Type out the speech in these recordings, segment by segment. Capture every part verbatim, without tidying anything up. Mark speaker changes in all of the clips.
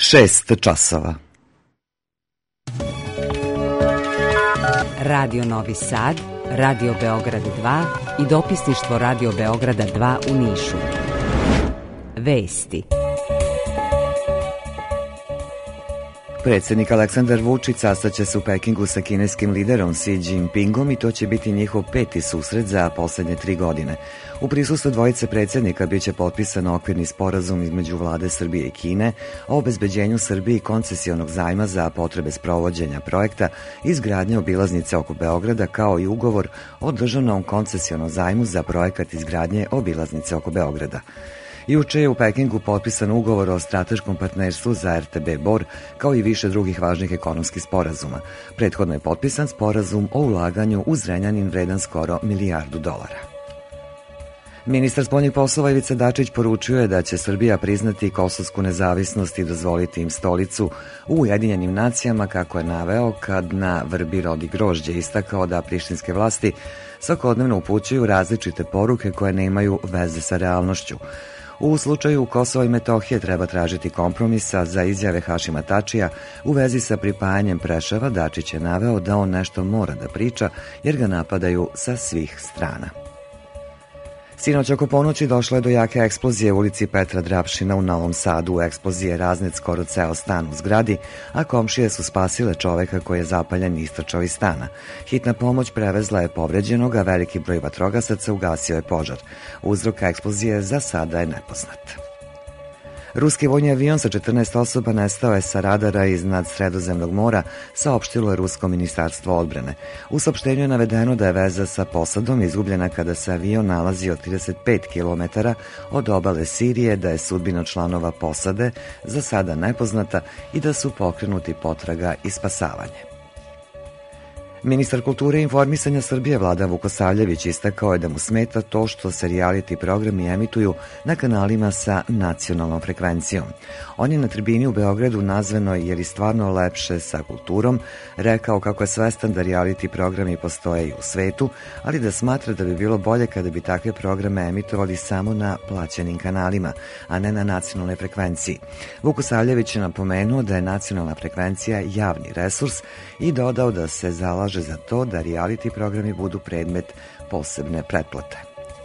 Speaker 1: šest časova.
Speaker 2: Radio Novi Sad, Radio Beograd dva i dopisništvo Radio Beograda dva u Nišu. Vesti.
Speaker 1: Predsjednik Aleksandar Vučić sastaće se u Pekingu sa kineskim liderom Xi Jinpingom i to će biti njihov peti susret za poslednje tri godine. U prisustvu dvojice predsjednika biće potpisan okvirni sporazum između vlade Srbije i Kine o obezbeđenju Srbiji koncesionog zajma za potrebe sprovođenja projekta izgradnje obilaznice oko Beograda, kao i ugovor o državnom koncesionom zajmu za projekat izgradnje obilaznice oko Beograda. Juče je u Pekingu potpisan ugovor o strateškom partnerstvu za er te be Bor, kao i više drugih važnih ekonomskih sporazuma. Prethodno je potpisan sporazum o ulaganju u Zrenjanin vredan skoro milijardu dolara. Ministar spoljnih poslova Ivica Dačić poručio je da će Srbija priznati kosovsku nezavisnost i dozvoliti im stolicu u Ujedinjenim nacijama, kako je naveo kad na vrbi rodi grožđe, istakao da prištinske vlasti svakodnevno upućuju različite poruke koje nemaju veze sa realnošću. U slučaju Kosova i Metohije treba tražiti kompromisa za izjave Hašima Tačija u vezi sa pripajanjem Preševa. Dačić je naveo da on nešto mora da priča jer ga napadaju sa svih strana. Sinoć oko ponoći došlo je do jake eksplozije u ulici Petra Drapšina u Novom Sadu. U eksploziji je raznet skoro ceo stan u zgradi, a komšije su spasile čoveka koji je zapaljen i istrčao iz stana. Hitna pomoć prevezla je povređenog, a veliki broj vatrogasaca ugasio je požar. Uzrok eksplozije za sada je nepoznat. Ruski vojni avion sa četrnaest osoba nestao je sa radara iznad Sredozemnog mora, saopštilo je Rusko ministarstvo odbrane. U saopštenju je navedeno da je veza sa posadom izgubljena kada se avion nalazio trideset pet kilometara od obale Sirije, da je sudbina članova posade za sada nepoznata i da su pokrenuti potraga i spasavanje. Ministar kulture i informisanja Srbije Vladan Vukosavljević istakao je da mu smeta to što se reality programi emituju na kanalima sa nacionalnom frekvencijom. On je na tribini u Beogradu nazvanoj "Je li stvarno lepše sa kulturom" rekao kako je svestan da reality programi postoje i u svetu, ali da smatra da bi bilo bolje kada bi takve programe emitovali samo na plaćenim kanalima, a ne na nacionalnoj frekvenciji. Vukosavljević je napomenuo da je nacionalna frekvencija javni resurs i dodao da se zalaže za to da reality programi budu predmet posebne pretplate.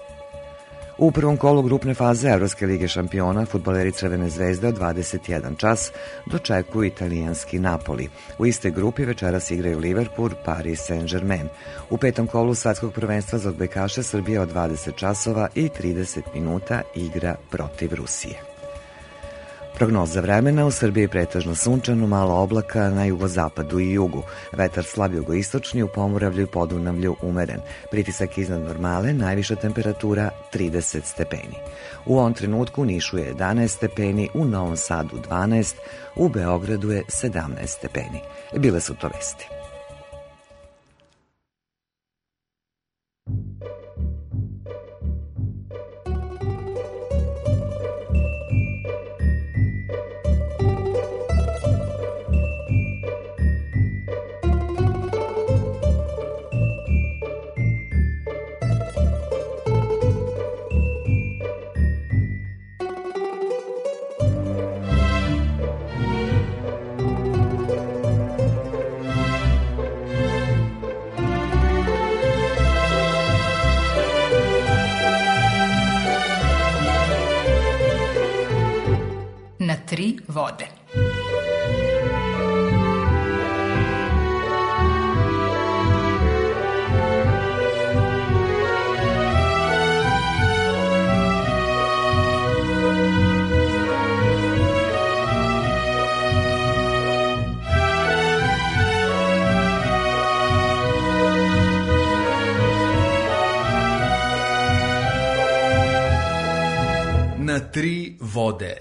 Speaker 1: U prvom kolu grupne faze Evropske lige šampiona fudbaleri Crvene zvezde od dvadeset jedan čas dočekuju italijanski Napoli. U istoj grupi večeras igraju Liverpool, Paris Saint-Germain. U petom kolu svetskog prvenstva za odbojkaše Srbija od dvadeset časova i trideset minuta igra protiv Rusije. Prognoza vremena: u Srbiji pretežno sunčano, malo oblaka na jugozapadu i jugu. Vetar slab jugoistočni, u Pomoravlju i Podunavlju umeren. Pritisak iznad normale, najviša temperatura trideset stepeni. U ovom trenutku u Nišu je jedanaest stepeni, u Novom Sadu dvanaest, u Beogradu je sedamnaest stepeni. Bile su to vesti.
Speaker 3: Na tri vode.
Speaker 4: Na tri vode.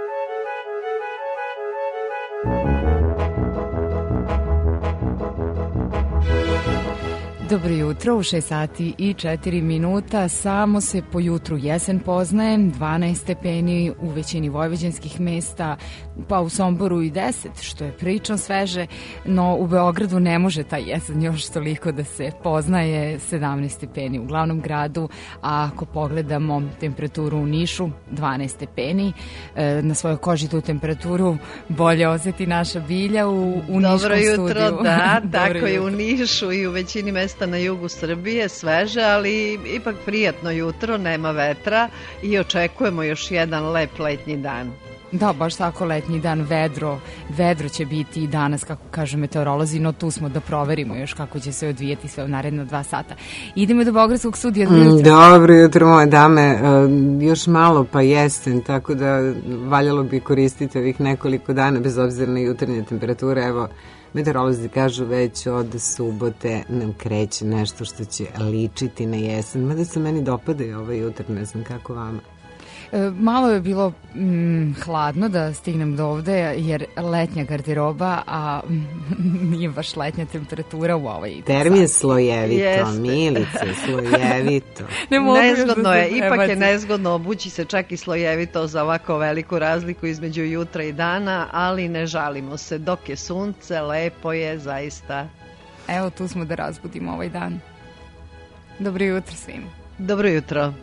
Speaker 5: Dobro jutro, u šest sati i četiri minuta, samo se po jutru jesen poznaje, dvanaest stepeni u većini vojvođanskih mesta, pa u Somboru i deset, što je prilično sveže, no u Beogradu ne može taj jesen još toliko da se poznaje, sedamnaest stepeni u glavnom gradu, a ako pogledamo temperaturu u Nišu, dvanaest stepeni, e, na svojoj koži tu temperaturu bolje osjeti naša Bilja u, u Niškom
Speaker 3: Dobro jutro,
Speaker 5: studiju.
Speaker 3: da, tako je u Nišu i u većini mesta na jugu Srbije, sveže, ali ipak prijatno jutro, nema vetra i očekujemo još jedan lep letnji dan.
Speaker 5: Da, baš tako, letnji dan, vedro, vedro će biti i danas, kako kažu meteorolozi, no tu smo da proverimo još kako će se odvijeti sve u naredno dva sata. Idemo do Beogradskog studija.
Speaker 6: Mm, dobro jutro, moje dame, uh, još malo pa jesen, tako da valjalo bi koristiti ovih nekoliko dana, bez obzira na jutarnje temperature. Evo, meteorolozi kažu već od subote nam kreće nešto što će ličiti na jesen, mada se meni dopadaju ovaj jutro, ne znam kako vama.
Speaker 5: Malo je bilo mm, hladno da stignem do ovde, jer letnja garderoba, a nije baš letnja temperatura u ovaj
Speaker 6: termin slojevito, Jeste. Milice, slojevito.
Speaker 3: Ne nezgodno da je, ipak je nezgodno obući se čak i slojevito za ovako veliku razliku između jutra i dana, ali ne žalimo se, dok je sunce, lepo je, zaista.
Speaker 5: Evo, tu smo da razbudimo ovaj dan. Dobro jutro svima.
Speaker 3: Dobro jutro.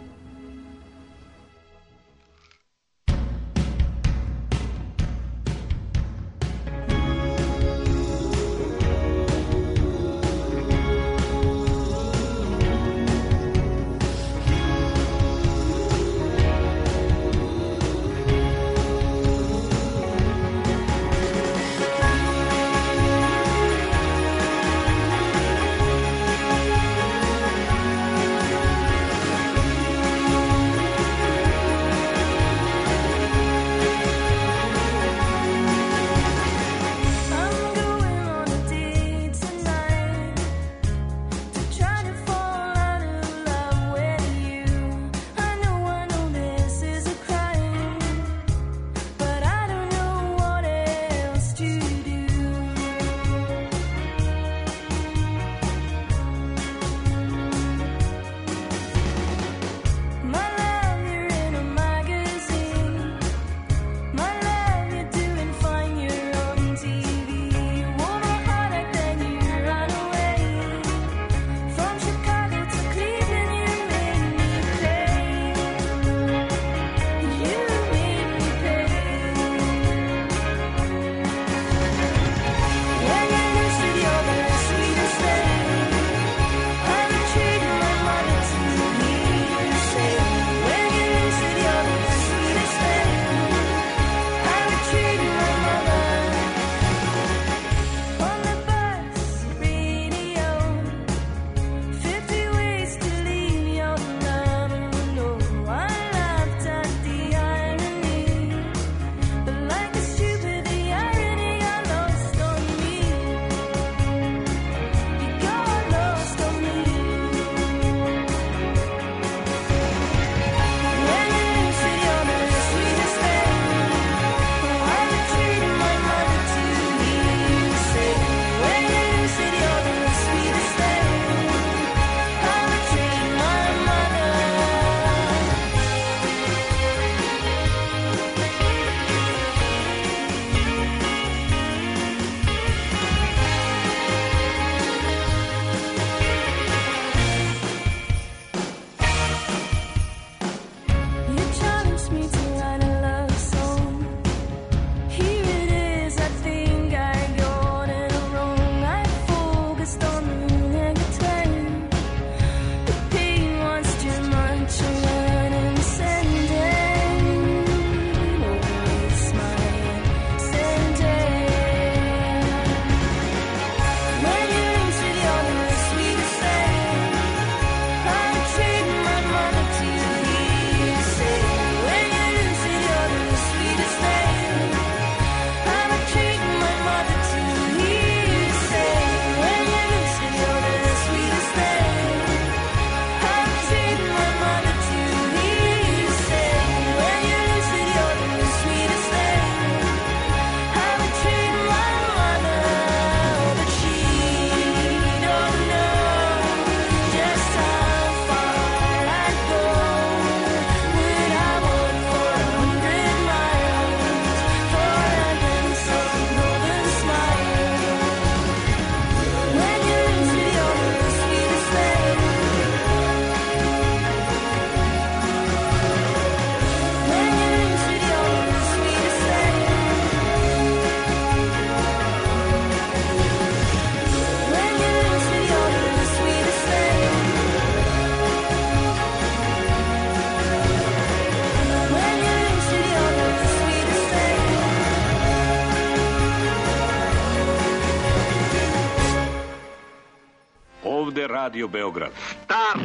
Speaker 7: Radio Beograd.
Speaker 8: Start!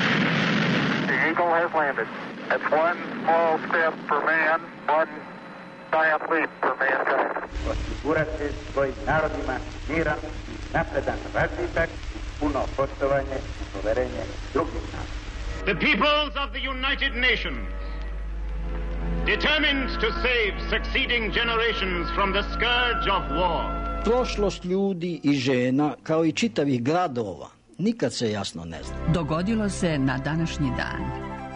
Speaker 8: The Eagle has landed. That's one small step for man, one giant leap for mankind.
Speaker 9: Osigurati svojim narodima miran, napredan razvitak, puno poštovanje i poverenje drugih naroda.
Speaker 10: The peoples of the United Nations, determined to save succeeding generations from the scourge of war.
Speaker 11: Prošlost ljudi i žena, kao i čitavih gradova, nikad se jasno ne zna.
Speaker 12: Dogodilo se na današnji dan.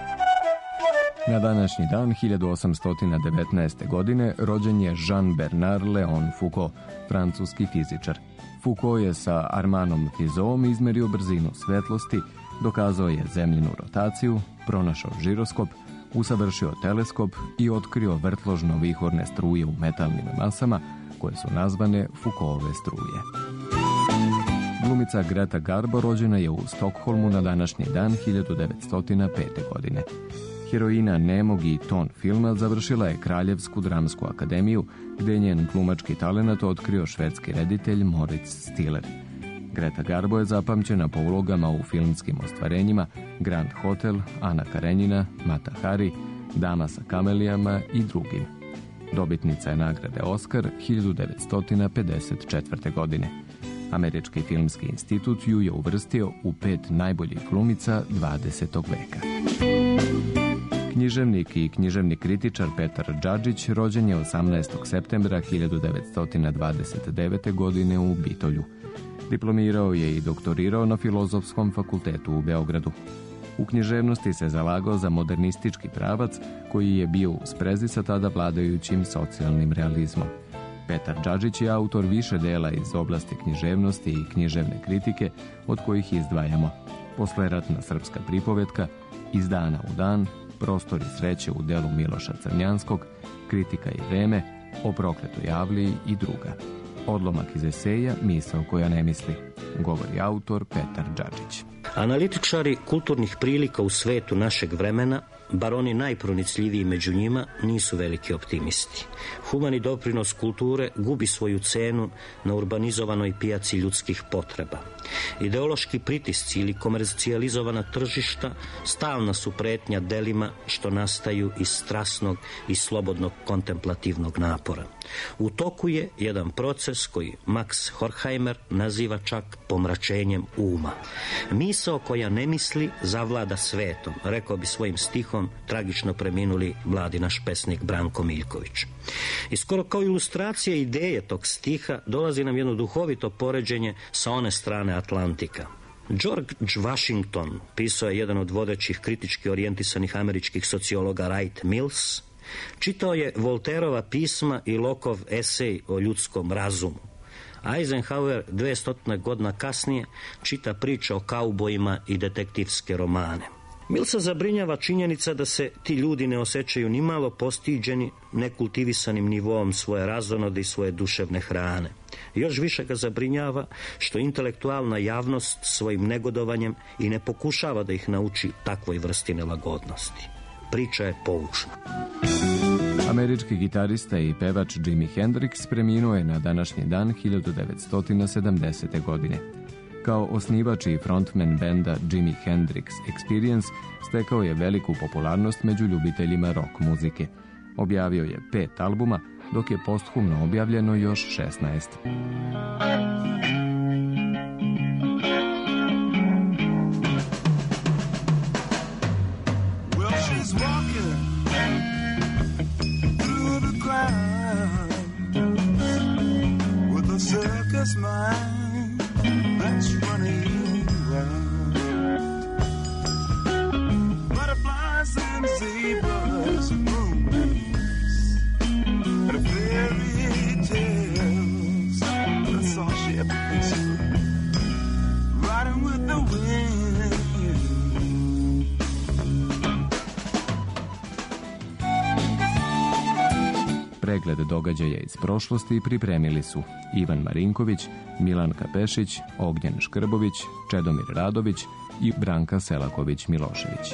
Speaker 13: Na današnji dan hiljadu osamsto devetnaeste. godine rođen je Jean-Bernard Léon Foucault, francuski fizičar. Foucault je sa Armanom Fizeauom izmerio brzinu svetlosti, dokazao je zemljinu rotaciju, pronašao žiroskop, usavršio teleskop i otkrio vrtložno-vihorne struje u metalnim masama, koje su nazvane Foucaultove struje. Glumica Greta Garbo rođena je u Stokholmu na današnji dan hiljadu devetsto pete. godine. Heroina nemog i ton filma završila je Kraljevsku dramsku akademiju, gde je njen glumački talenat otkrio švedski reditelj Moritz Stiller. Greta Garbo je zapamćena po ulogama u filmskim ostvarenjima Grand Hotel, Ana Karenjina, Mata Hari, Dama sa kamelijama i drugim. Dobitnica je nagrade Oscar hiljadu devetsto pedeset četvrte. godine. Američki filmski institut ju je uvrstio u pet najboljih glumica dvadesetog veka. Književnik i književni kritičar Petar Džadžić rođen je osamnaestog septembra hiljadu devetsto dvadeset devete. godine u Bitolju. Diplomirao je i doktorirao na Filozofskom fakultetu u Beogradu. U književnosti se zalagao za modernistički pravac koji je bio u sprezi sa tada vladajućim socijalnim realizmom. Petar Džadžić je autor više dela iz oblasti književnosti i književne kritike, od kojih izdvajamo Posleratna srpska pripovetka, Iz dana u dan, Prostor i sreće u delu Miloša Crnjanskog, Kritika i vreme, O prokletoj Avliji i druga. Odlomak iz eseja Misao koja ne misli, govori autor Petar Džadžić.
Speaker 11: Analitičari kulturnih prilika u svetu našeg vremena, bar oni najpronicljiviji među njima, nisu veliki optimisti. Humani doprinos kulture gubi svoju cenu na urbanizovanoj pijaci ljudskih potreba. Ideološki pritisci ili komercijalizovana tržišta stalna su pretnja delima što nastaju iz strasnog i slobodnog kontemplativnog napora. U toku je jedan proces koji Max Horkheimer naziva čak pomračenjem uma. Misao koja ne misli zavlada svetom, rekao bi svojim stihom tragično preminuli mladi naš pesnik Branko Miljković. I skoro kao ilustracija ideje tog stiha dolazi nam jedno duhovito poređenje sa one strane Atlantika. George Washington pisao je jedan od vodećih kritički orijentisanih američkih sociologa Wright Mills. Čitao je Voltairova pisma i Lockeov esej o ljudskom razumu. Eisenhower dvesta godina kasnije čita priče o kaubojima i detektivske romane. Millsa zabrinjava činjenica da se ti ljudi ne osjećaju ni malo postiđeni nekultivisanim nivoom svoje razonode i svoje duševne hrane. Još više ga zabrinjava što intelektualna javnost svojim negodovanjem i ne pokušava da ih nauči takvoj vrsti nelagodnosti. Priča je poučna.
Speaker 13: Američki gitarista i pevač Jimi Hendrix preminuo je na današnji dan hiljadu devetsto sedamdesete. godine. Kao osnivač i frontman benda Jimi Hendrix Experience stekao je veliku popularnost među ljubiteljima rock muzike. Objavio je pet albuma, dok je posthumno objavljeno još šesnaest.
Speaker 14: Mind that's running around. Butterflies and zebras and moonbeams and fairy tales. That's all she ever thinks of. Riding with the wind.
Speaker 13: Pregled događaja iz prošlosti pripremili su Ivan Marinković, Milanka Pešić, Ognjen Škrbović, Čedomir Radović i Branka Selaković-Milošević.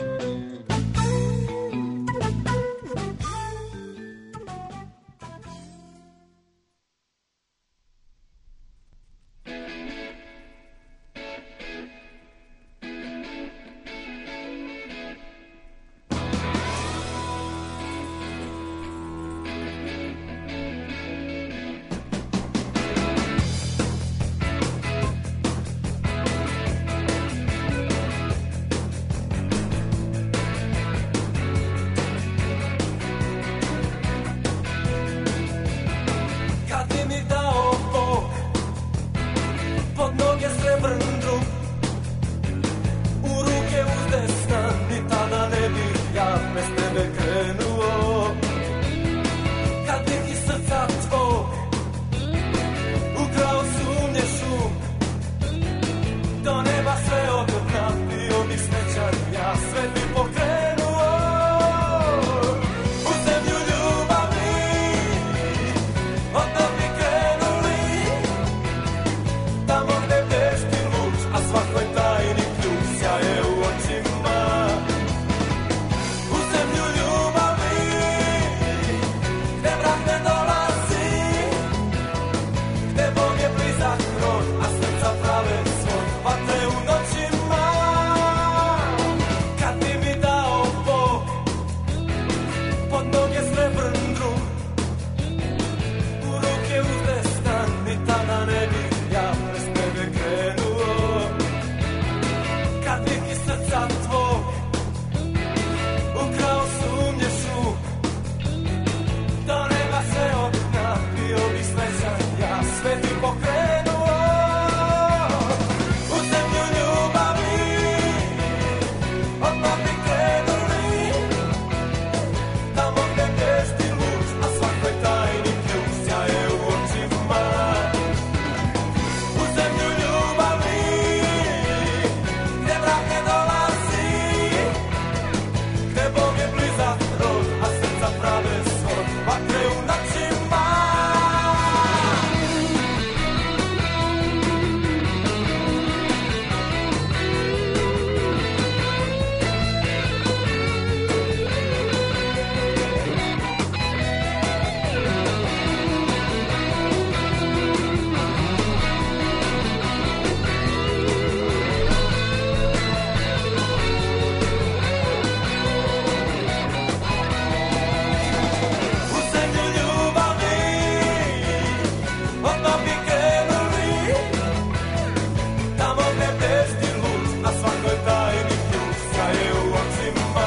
Speaker 14: odmah bi krenuli, tamo gde pesti lud, na svakoj tajni ključ, staje u očima.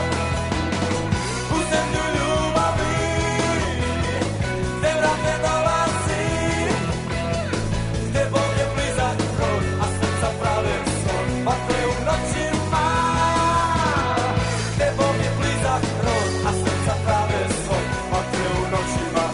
Speaker 14: U zemlju ljubavi, gde vrat ne dolazi, gde Bog je blizak rod, a srca prave son, vatre u noćima. Gde Bog je blizak rod, a srca prave son, vatre u noćima.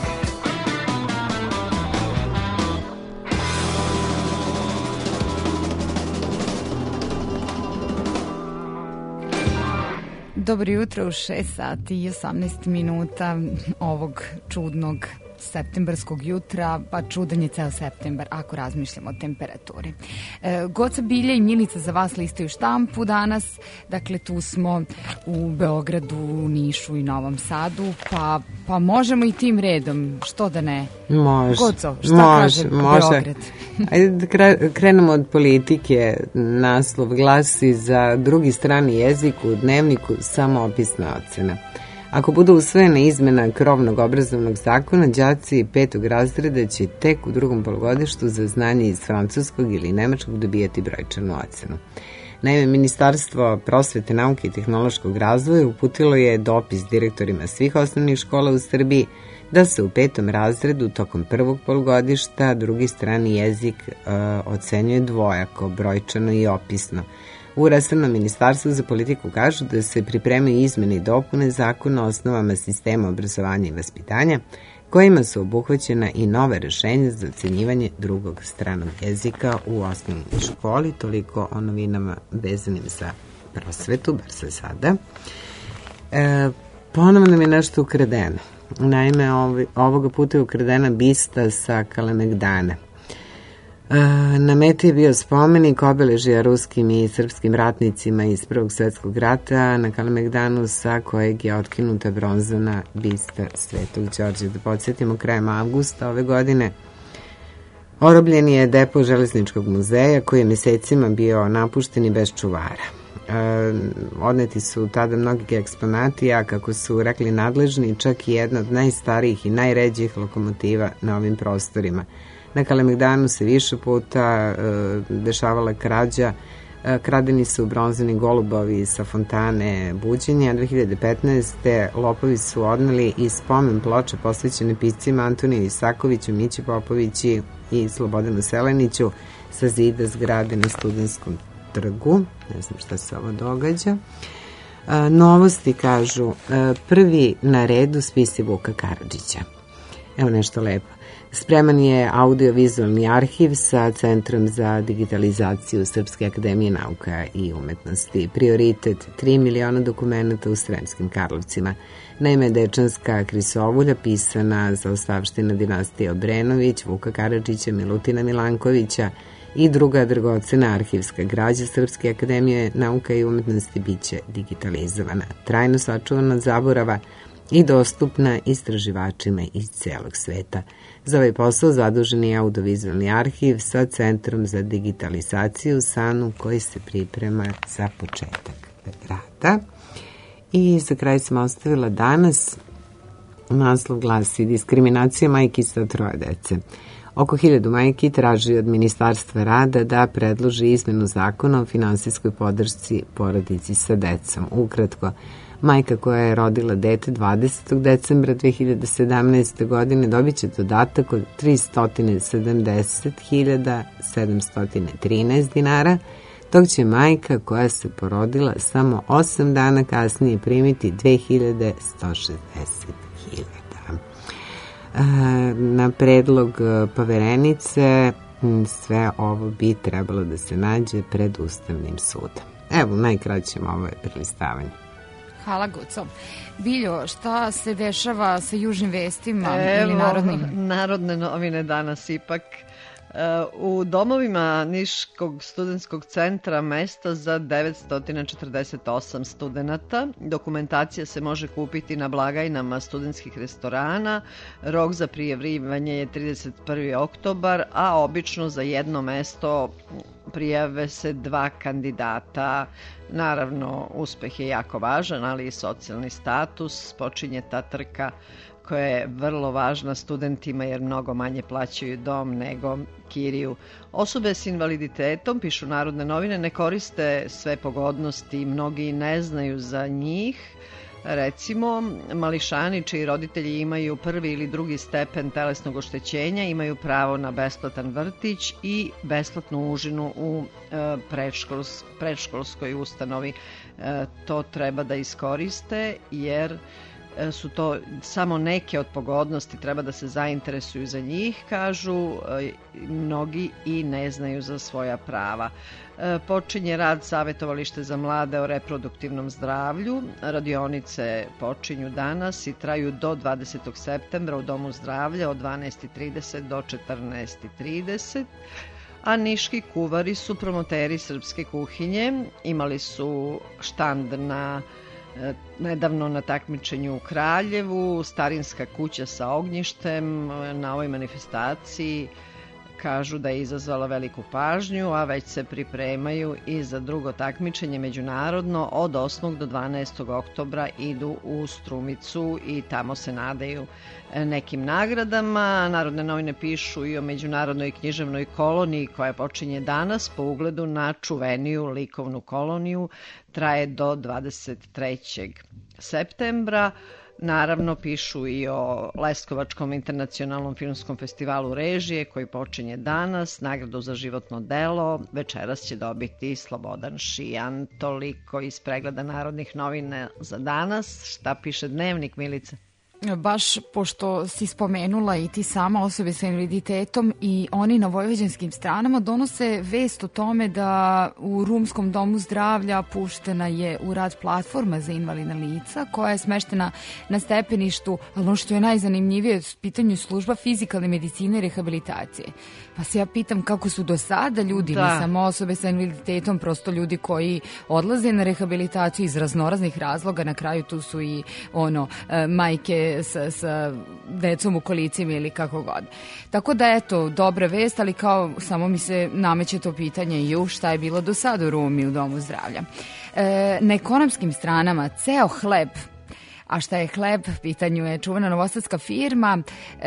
Speaker 5: Dobro jutro u šest sati i osamnaest minuta ovog čudnog septembarskog jutra, pa čudan je ceo septembar ako razmišljamo o temperaturi. E, Goca Bilja i Milica za vas listaju štampu danas, dakle tu smo u Beogradu, Nišu i Novom Sadu, pa, pa možemo i tim redom, što da ne?
Speaker 6: Može.
Speaker 5: Goco, šta
Speaker 6: može,
Speaker 5: kaže
Speaker 6: može.
Speaker 5: Beograd?
Speaker 6: Ajde da krenemo od politike. Naslov glasi: za drugi strani jezik u dnevniku samoopisna ocena. Ako budu usvojena izmena krovnog obrazovnog zakona, đaci petog razreda će tek u drugom polugodištu za znanje iz francuskog ili nemačkog dobijati brojčanu ocenu. Naime, Ministarstvo prosvete, nauke i tehnološkog razvoja uputilo je dopis direktorima svih osnovnih škola u Srbiji da se u petom razredu tokom prvog polugodišta drugi strani jezik uh, ocenjuje dvojako, brojčano i opisno. U resornom ministarstvu za politiku kažu da se pripremaju izmene i dopune zakona o osnovama sistema obrazovanja i vaspitanja, kojima su obuhvaćena i nove rešenja za ocenjivanje drugog stranog jezika u osnovnoj školi. Toliko o novinama vezanim za prosvetu, bar za sada. E, ponovno nam je nešto ukradeno. Naime, ovi, ovoga puta je ukradena bista sa Kalemegdana. Na meti je bio spomenik obeležja ruskim i srpskim ratnicima iz Prvog svetskog rata na Kalemegdanu, sa kojeg je otkinuta bronzana bista Svetog Đorđa. Da podsjetimo, krajem avgusta ove godine orobljen je depo Železničkog muzeja, koji je mesecima bio napušten i bez čuvara. E, odneti su tada mnogi eksponati, a kako su rekli nadležni, čak i jedna od najstarijih i najređih lokomotiva na ovim prostorima. Na Kalemegdanu se više puta e, dešavala krađa. E, kradeni su bronzani golubovi sa fontane Buđenja, a dve hiljade petnaeste. lopovi su odneli i spomen ploče posvećene piscima Antoniju Isakoviću, Mići Popovići i Slobodanu Seleniću sa zida zgrade na Studentskom trgu. Ne znam šta se ovo događa. E, novosti kažu, e, prvi na redu spisi Vuka Karadžića. Evo nešto lepo. Spreman je audio-vizualni arhiv sa Centrom za digitalizaciju Srpske akademije nauka i umetnosti. Prioritet tri miliona dokumenta u Sremskim Karlovcima. Naime, Dečanska krisovulja pisana za ostavština dinastije Obrenović, Vuka Karadžića, Milutina Milankovića i druga dragocena arhivska građa Srpske akademije nauka i umetnosti biće digitalizovana, trajno sačuvana od zaborava i dostupna istraživačima iz celog sveta. Za ovaj posao zadužen je audiovizualni arhiv sa Centrom za digitalizaciju SANU, koji se priprema za početak rada. I za kraj sam ostavila danas, naslov glasi: diskriminacija majki sa troje dece. Oko hiljadu majki traži od Ministarstva rada da predloži izmenu zakona o finansijskoj podršci porodici sa decom. Ukratko, majka koja je rodila dete dvadesetog decembra dve hiljade sedamnaeste. godine dobit će dodatak od tristo sedamdeset hiljada sedamsto trinaest dinara, dok će majka koja se porodila samo osam dana kasnije primiti dve hiljade sto šezdeset hiljada. Na predlog poverenice sve ovo bi trebalo da se nađe pred Ustavnim sudom. Evo, najkraćem ovo je prelistavanje.
Speaker 5: Hvala, Guco. Biljo, šta se dešava sa južnim vestima?
Speaker 3: Evo,
Speaker 5: ili narodnim?
Speaker 3: Narodne novine danas ipak. U domovima Niškog studentskog centra mesta za devetsto četrdeset osam studenata. Dokumentacija se može kupiti na blagajnama studentskih restorana. Rok za prijavljivanje je trideset prvi oktobar, a obično za jedno mesto prijave se dva kandidata. Naravno, uspeh je jako važan, ali i socijalni status. Počinje ta trka koja je vrlo važna studentima jer mnogo manje plaćaju dom nego kiriju. Osobe s invaliditetom, pišu Narodne novine, ne koriste sve pogodnosti i mnogi ne znaju za njih. Recimo, mališani čiji roditelji imaju prvi ili drugi stepen telesnog oštećenja imaju pravo na besplatan vrtić i besplatnu užinu u e, predškols, predškolskoj ustanovi. E, to treba da iskoriste jer su to samo neke od pogodnosti, treba da se zainteresuju za njih, kažu mnogi i ne znaju za svoja prava. Počinje rad Savetovalište za mlade o reproduktivnom zdravlju. Radionice počinju danas i traju do dvadesetog septembra u Domu zdravlja od dvanaest i trideset do četrnaest i trideset. A niški kuvari su promoteri srpske kuhinje. Imali su štand na nedavno na takmičenju u Kraljevu, starinska kuća sa ognjištem. Na ovoj manifestaciji kažu da je izazvala veliku pažnju, a već se pripremaju i za drugo takmičenje međunarodno. Od osmog do dvanaestog oktobra idu u Strumicu i tamo se nadaju nekim nagradama. Narodne novine pišu i o međunarodnoj književnoj koloniji koja počinje danas po ugledu na čuveniju likovnu koloniju. Traje do dvadeset trećeg septembra. Naravno, pišu i o Leskovačkom internacionalnom filmskom festivalu režije koji počinje danas, nagradu za životno delo. Večeras će dobiti Slobodan Šijan. Toliko iz pregleda Narodnih novina za danas. Šta piše Dnevnik, Milice?
Speaker 5: Baš pošto si spomenula i ti sama osobe sa invaliditetom i oni na vojvođanskim stranama donose vest o tome da u Rumskom domu zdravlja puštena je u rad platforma za invalidna lica koja je smeštena na stepeništu, ali ono što je najzanimljivije u pitanju služba fizikalne medicine i rehabilitacije. Pa se ja pitam kako su do sada ljudi,
Speaker 3: da.
Speaker 5: ne samo osobe sa invaliditetom, prosto ljudi koji odlaze na rehabilitaciju iz raznoraznih razloga, na kraju tu su i ono majke sa, sa decom u kolicima ili kako god. Tako da eto, dobra vest, ali kao samo mi se nameće to pitanje ju šta je bilo do sada u Rumi u Domu zdravlja. E, na ekonomskim stranama ceo hleb, a šta je hleb, pitanju je čuvena novosadska firma,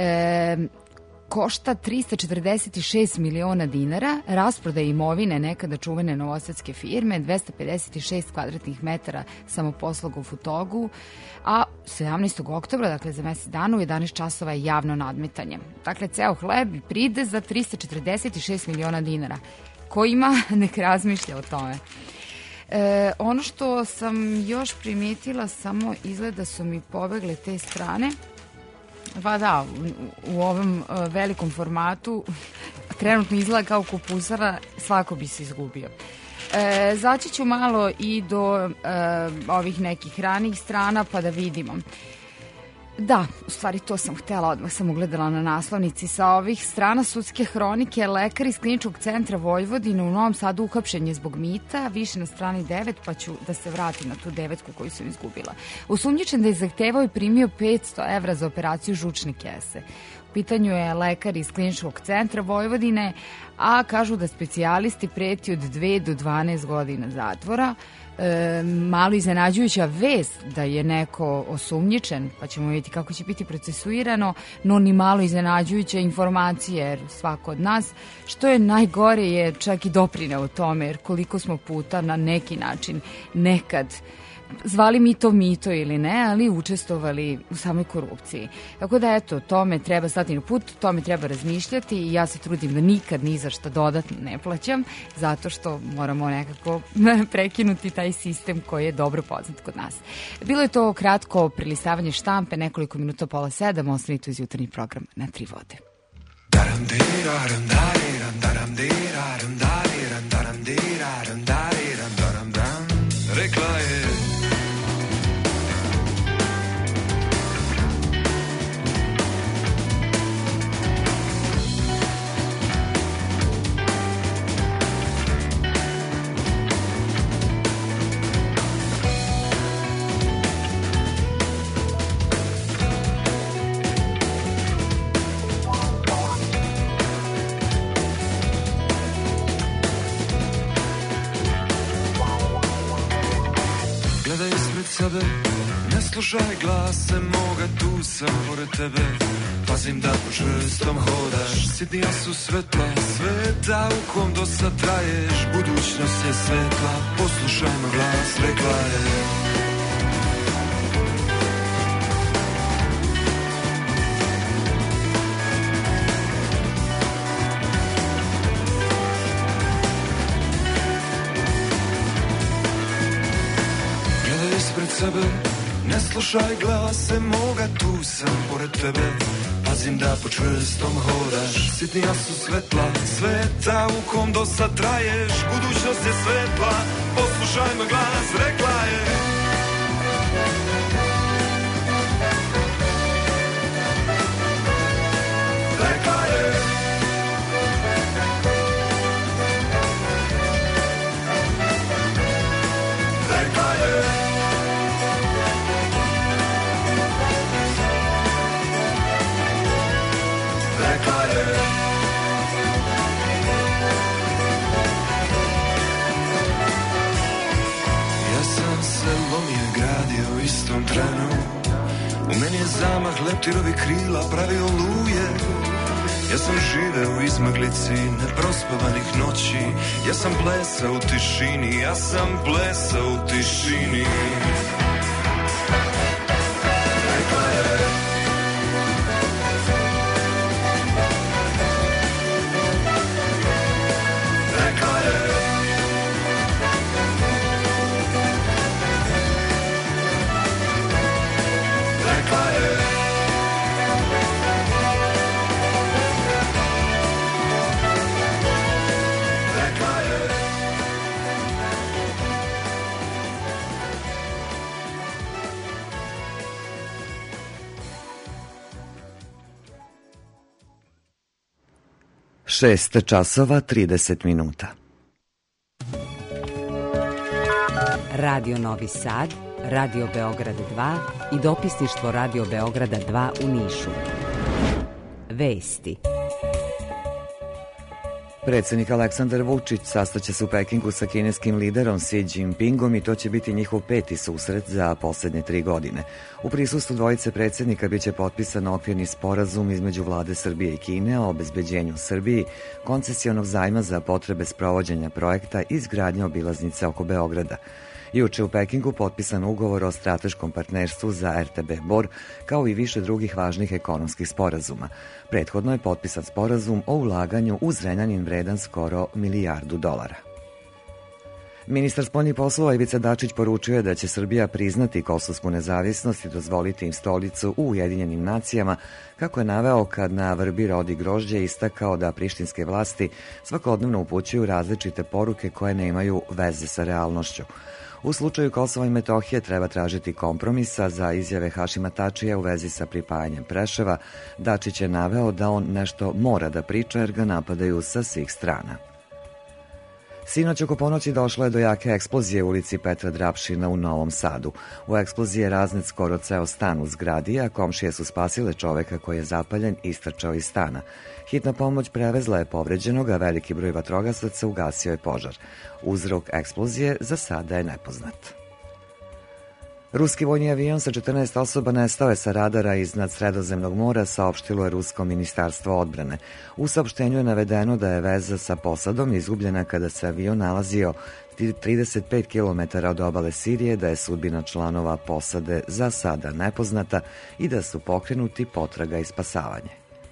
Speaker 5: e, košta trista četrdeset šest miliona dinara, rasprodaje imovine nekada čuvene novosadske firme, dvesta pedeset šest kvadratnih metara samoposluga u Futogu, a sedamnaestog oktobra, dakle za mesec dana u jedanaest časova je javno nadmetanje. Dakle, ceo hleb pride za trista četrdeset šest miliona dinara. Ko ima, nek razmišlja o tome. E, ono što sam još primijetila, samo izgleda su mi pobegle te strane. Pa da, u, u ovom uh, velikom formatu trenutno izgleda kao kupusara, svako bi se izgubio. E, zaći ću malo i do e, ovih nekih ranih strana pa da vidimo. Da, u stvari to sam htjela, odmah sam ugledala na naslovnici. Sa ovih strana sudske hronike, lekar iz Kliničkog centra Vojvodine u Novom Sadu uhapšen je zbog mita, više na strani devet, pa ću da se vratim na tu devetku koju sam izgubila. Osumnjičen da je zahtevao i primio petsto evra za operaciju žučne kese. U pitanju je lekar iz Kliničkog centra Vojvodine, a kažu da specijalisti preti od dve do dvanaest godina zatvora. E, malo iznenađujuća vest da je neko osumnjičen, pa ćemo vidjeti kako će biti procesuirano, no ni malo iznenađujuća informacija, jer svako od nas, što je najgore, je čak i doprineo u tome, jer koliko smo puta na neki način nekad zvali mi to mito ili ne, ali učestvovali u samoj korupciji. Tako da eto, tome treba stati na put, tome treba razmišljati i ja se trudim da nikad ni za šta dodatno ne plaćam, zato što moramo nekako prekinuti taj sistem koji je dobro poznat kod nas. Bilo je to kratko prelistavanje štampe, nekoliko minuta pola sedam, ostanite uz jutarnji program na Tri vode. Rekla je
Speaker 14: sebe, ne
Speaker 7: slušaj glase moga, tu sam pored tebe. Pazim da po čvrstom hodaš, sitnija su svetla sveta u kom do sad traješ. Budućnost je svetla, poslušaj moj glas, rekla je. Ispred sebe, ne slušaj glase moga, tu sam pored tebe. Pazim da po čvrstom hodaš, sitnija su svetla sveta u kom do sad traješ. Budućnost je svetla, poslušaj moj glas, rekla je. Rekla je. Rekla je. Ja sam se lomio, gradio u istom trenu. U meni je zamah leptirovi krila pravio oluje. Ja sam živeo u izmaglici neprospavanih noći. Ja sam plesao u tišini, ja sam plesao u tišini. Rekla je.
Speaker 1: šest časova trideset minuta.
Speaker 2: Radio Novi Sad, Radio Beograd dva i dopisništvo Radio Beograda dva u Nišu. Vesti.
Speaker 1: Predsjednik Aleksandar Vučić sastaće se u Pekingu sa kineskim liderom Xi Jinpingom i to će biti njihov peti susret za posljednje tri godine. U prisustvu dvojice predsjednika biće potpisan okvirni sporazum između vlade Srbije i Kine o obezbeđenju Srbiji koncesionog zajma za potrebe sprovođenja projekta izgradnje obilaznice oko Beograda. Juče u Pekingu potpisan ugovor o strateškom partnerstvu za er te be Bor, kao i više drugih važnih ekonomskih sporazuma. Prethodno je potpisan sporazum o ulaganju u Zrenjanin vredan skoro milijardu dolara. Ministar spoljnih poslova Ivica Dačić poručio je da će Srbija priznati kosovsku nezavisnost i dozvoliti im stolicu u Ujedinjenim nacijama, kako je naveo kad na vrbi rodi grožđe istakao da prištinske vlasti svakodnevno upućuju različite poruke koje nemaju veze sa realnošću. U slučaju Kosova i Metohije treba tražiti kompromisa za izjave Hašima Tačija u vezi sa pripajanjem Preševa. Dačić je naveo da on nešto mora da priča jer ga napadaju sa svih strana. Sinoć oko ponoći došlo je do jake eksplozije u ulici Petra Drapšina u Novom Sadu. U eksploziji je raznet skoro ceo stan u zgradi, a komšije su spasile čoveka koji je zapaljen i istrčao iz stana. Hitna pomoć prevezla je povređenog, a veliki broj vatrogasaca ugasio je požar. Uzrok eksplozije za sada je nepoznat. Ruski vojni avion sa četrnaest osoba nestao je sa radara iznad Sredozemnog mora, saopštilo je Rusko ministarstvo odbrane. U saopštenju je navedeno da je veza sa posadom izgubljena kada se avion nalazio trideset pet kilometara od obale Sirije, da je sudbina članova posade za sada nepoznata i da su pokrenuti potraga i spasavanje.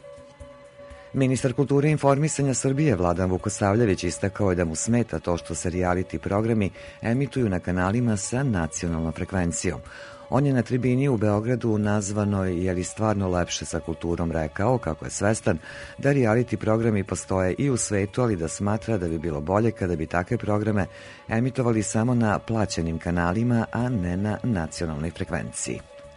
Speaker 1: Ministar kulture i informisanja Srbije Vladan Vukosavljević istakao je da mu smeta to što se reality programi emituju na kanalima sa nacionalnom frekvencijom. On je na tribini u Beogradu nazvanoj "Je li stvarno lepše sa kulturom" rekao kako je svestan da reality programi postoje i u svetu, ali da smatra da bi bilo bolje kada bi takve programe emitovali samo na plaćenim kanalima, a ne na nacionalnoj frekvenciji.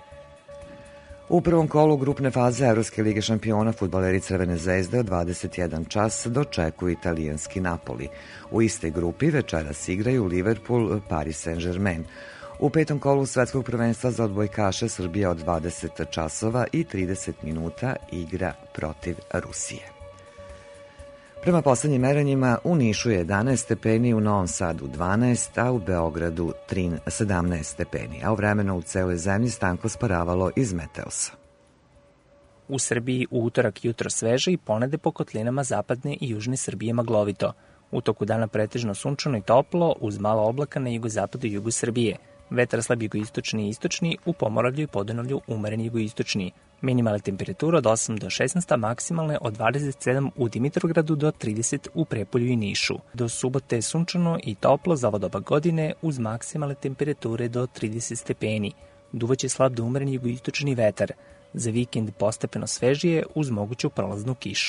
Speaker 1: U prvom kolu grupne faze Evropske lige šampiona fudbaleri Crvene zvezde od dvadeset jedan čas dočekuju italijanski Napoli. U istoj grupi večeras igraju Liverpool, Paris Saint-Germain. U petom kolu svetskog prvenstva za odbojkaše Srbija od dvadeset časova i trideset minuta igra protiv Rusije. Prema poslednjim merenjima u Nišu je jedanaest stepeni, u Novom Sadu dvanaest, a u Beogradu sedamnaest stepeni, a u vremenu u celoj zemlji stanko sparavalo iz Meteosa.
Speaker 15: U Srbiji u utorak jutro sveže i ponede po kotlinama zapadne i južne Srbije maglovito. U toku dana pretežno sunčano i toplo, uz malo oblaka na jugozapadu i jugu Srbije. Vetar slab jugoistočni i istočni, u Pomoravlju i Podunavlju umeren jugoistočni. Minimalne temperature od osam do šesnaest, a maksimalne od dvadeset sedam u Dimitrovgradu do trideset u Prepolju i Nišu. Do subote sunčano i toplo za ovo doba godine, uz maksimalne temperature do trideset stepeni. Duvaće slab do umeren jugoistočni vetar. Za vikend postepeno svežije uz moguću prolaznu kišu.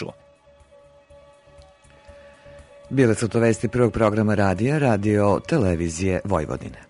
Speaker 1: Bile su to vesti prvog programa radija, radio televizije Vojvodine.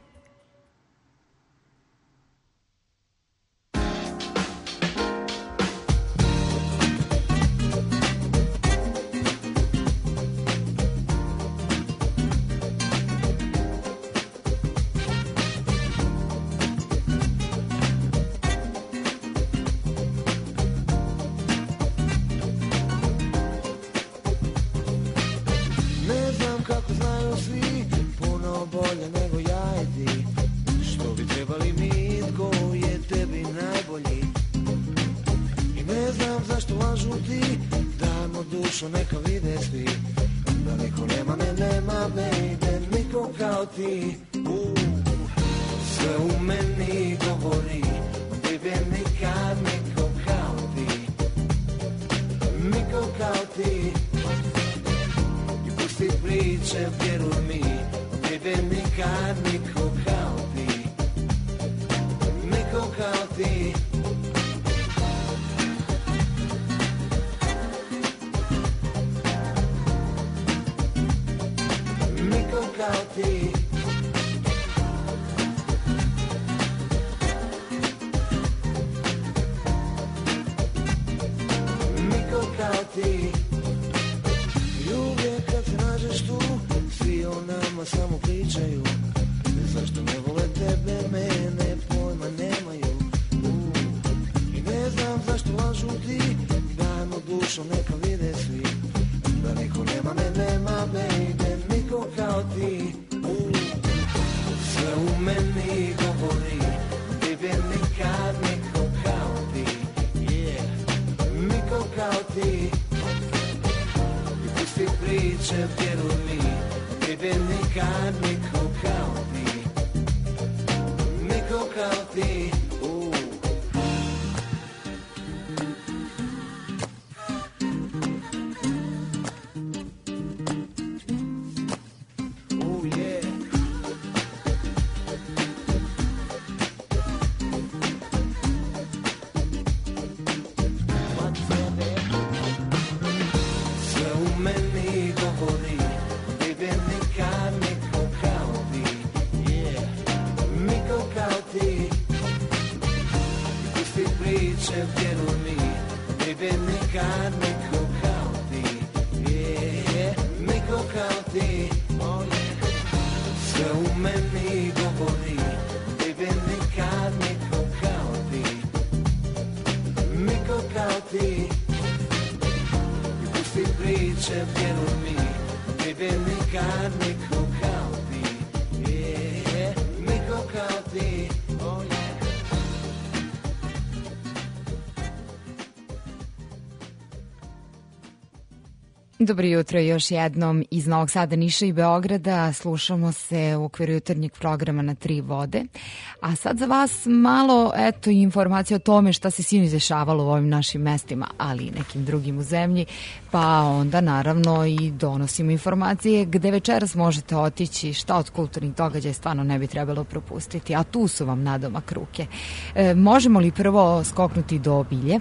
Speaker 5: Dobro jutro još jednom iz Novog Sada, Niša i Beograda. Slušamo se u okviru jutarnjeg programa na Tri vode. A sad za vas malo eto, informacija o tome šta se sinoć dešavalo u ovim našim mestima, ali i nekim drugim u zemlji. Pa onda naravno i donosimo informacije gde večeras možete otići, šta od kulturnih događaja stvarno ne bi trebalo propustiti. A tu su vam nadomak ruke. E, možemo li prvo skoknuti do Bilje?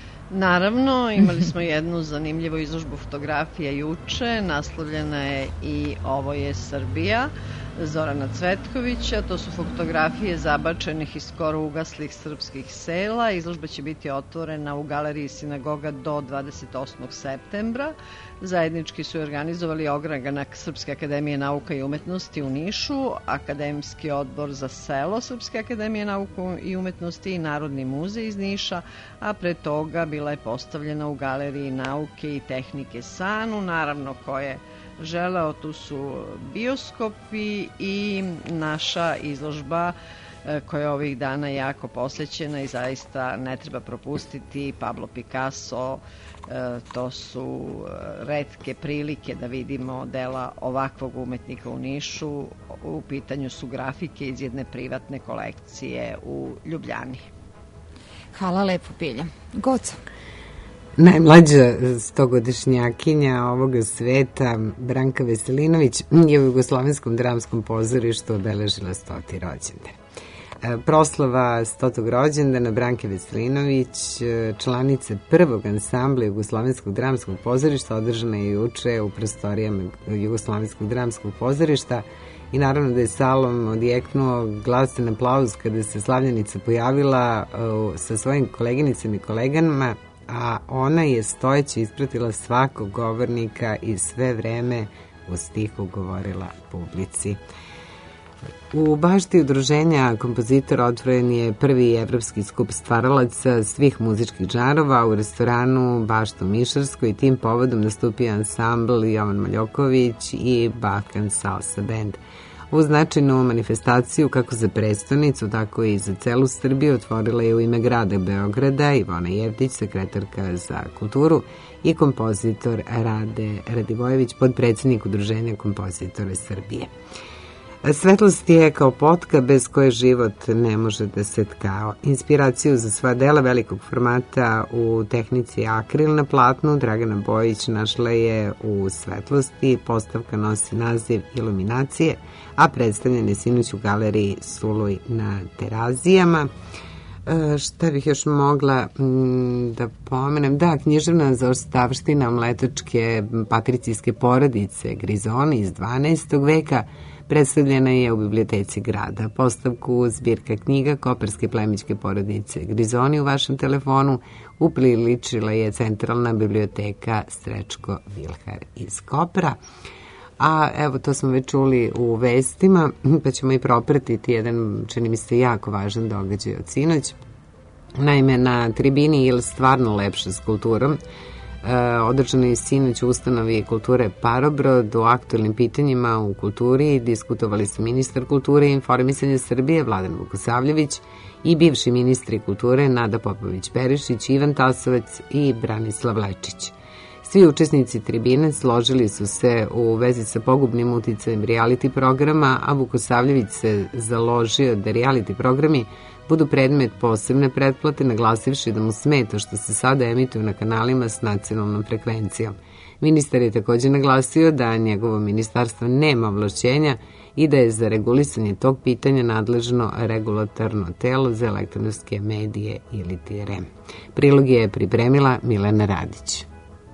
Speaker 3: Naravno, imali smo jednu zanimljivu izložbu fotografija juče, naslovljena je i Ovo je Srbija. Zorana Cvetkovića. To su fotografije zabačenih i skoro ugaslih srpskih sela. Izložba će biti otvorena u Galeriji Sinagoga do dvadeset osmog septembra. Zajednički su organizovali ogranak Srpske akademije nauka i umetnosti u Nišu, Akademski odbor za selo Srpske akademije nauka i umetnosti i Narodni muzej iz Niša, a pre toga bila je postavljena u Galeriji nauke i tehnike Sanu, naravno ko je želeo, tu su bioskopi i naša izložba koja je ovih dana jako posećena i zaista ne treba propustiti. Pablo Picasso, to su retke prilike da vidimo dela ovakvog umetnika u Nišu. U pitanju su grafike iz jedne privatne kolekcije u Ljubljani.
Speaker 5: Hvala lepo, Pilja. Goco.
Speaker 6: Najmlađa stogodišnjakinja ovoga sveta, Branka Veselinović, je u Jugoslovenskom dramskom pozorištu obeležila stoti rođendan. Proslava stotog rođendana Branke Veselinović, članice prvog ansambla Jugoslovenskog dramskog pozorišta, održana je juče u prostorijama Jugoslovenskog dramskog pozorišta i naravno da je salom odjeknuo glasan aplauz kada se slavljenica pojavila sa svojim koleginicama i kolegama, a ona je stojeći ispratila svakog govornika i sve vreme u stihu govorila publici. U bašti udruženja kompozitora otvoren je prvi evropski skup stvaralaca svih muzičkih žanrova u restoranu Bašta u Mišarskoj i tim povodom nastupio ansambl Jovan Maljoković i Balkan Salsa Band. Ovu značajnu manifestaciju kako za prestonicu, tako i za celu Srbiju otvorila je u ime grada Beograda Ivona Jevdić, sekretarka za kulturu, i kompozitor Rade Radivojević, podpredsednik Udruženja kompozitora Srbije. Svetlost je kao potka bez koje život ne može da se tkao. Inspiraciju za sva dela velikog formata u tehnici akril na platnu Dragana Bojić našla je u Svetlosti. Postavka nosi naziv Iluminacije, a predstavljen je sinoć u galeriji Suluj na Terazijama. E, šta bih još mogla m, da pomenem? Da, književna zaostavština mletačke patricijske porodice Grizoni iz dvanaestog veka predstavljena je u biblioteci grada. Postavku zbirka knjiga Koperske plemićke porodice Grizoni u vašem telefonu upriličila je Centralna biblioteka Srećko Vilhar iz Kopra. A evo, to smo već čuli u vestima, pa ćemo i propratiti jedan, čini mi se, jako važan događaj od sinoć. Naime, na tribini ili stvarno lepše s kulturom, održano je sinoć u ustanovi kulture Parobrod o aktualnim pitanjima u kulturi. Diskutovali su ministar kulture i informisanja Srbije Vladan Vukosavljević i bivši ministri kulture Nada Popović-Perišić, Ivan Tasovac i Branislav Lečić. Svi učesnici tribine složili su se u vezi sa pogubnim uticajem reality programa, a Vukosavljević se založio da reality programi budu predmet posebne pretplate, naglasivši da mu smeta što se sada emituju na kanalima s nacionalnom frekvencijom. Ministar je također naglasio da njegovo ministarstvo nema ovlašćenja i da je za regulisanje tog pitanja nadležno regulatorno telo za elektronske medije ili T R M. Prilog je pripremila Milena Radić.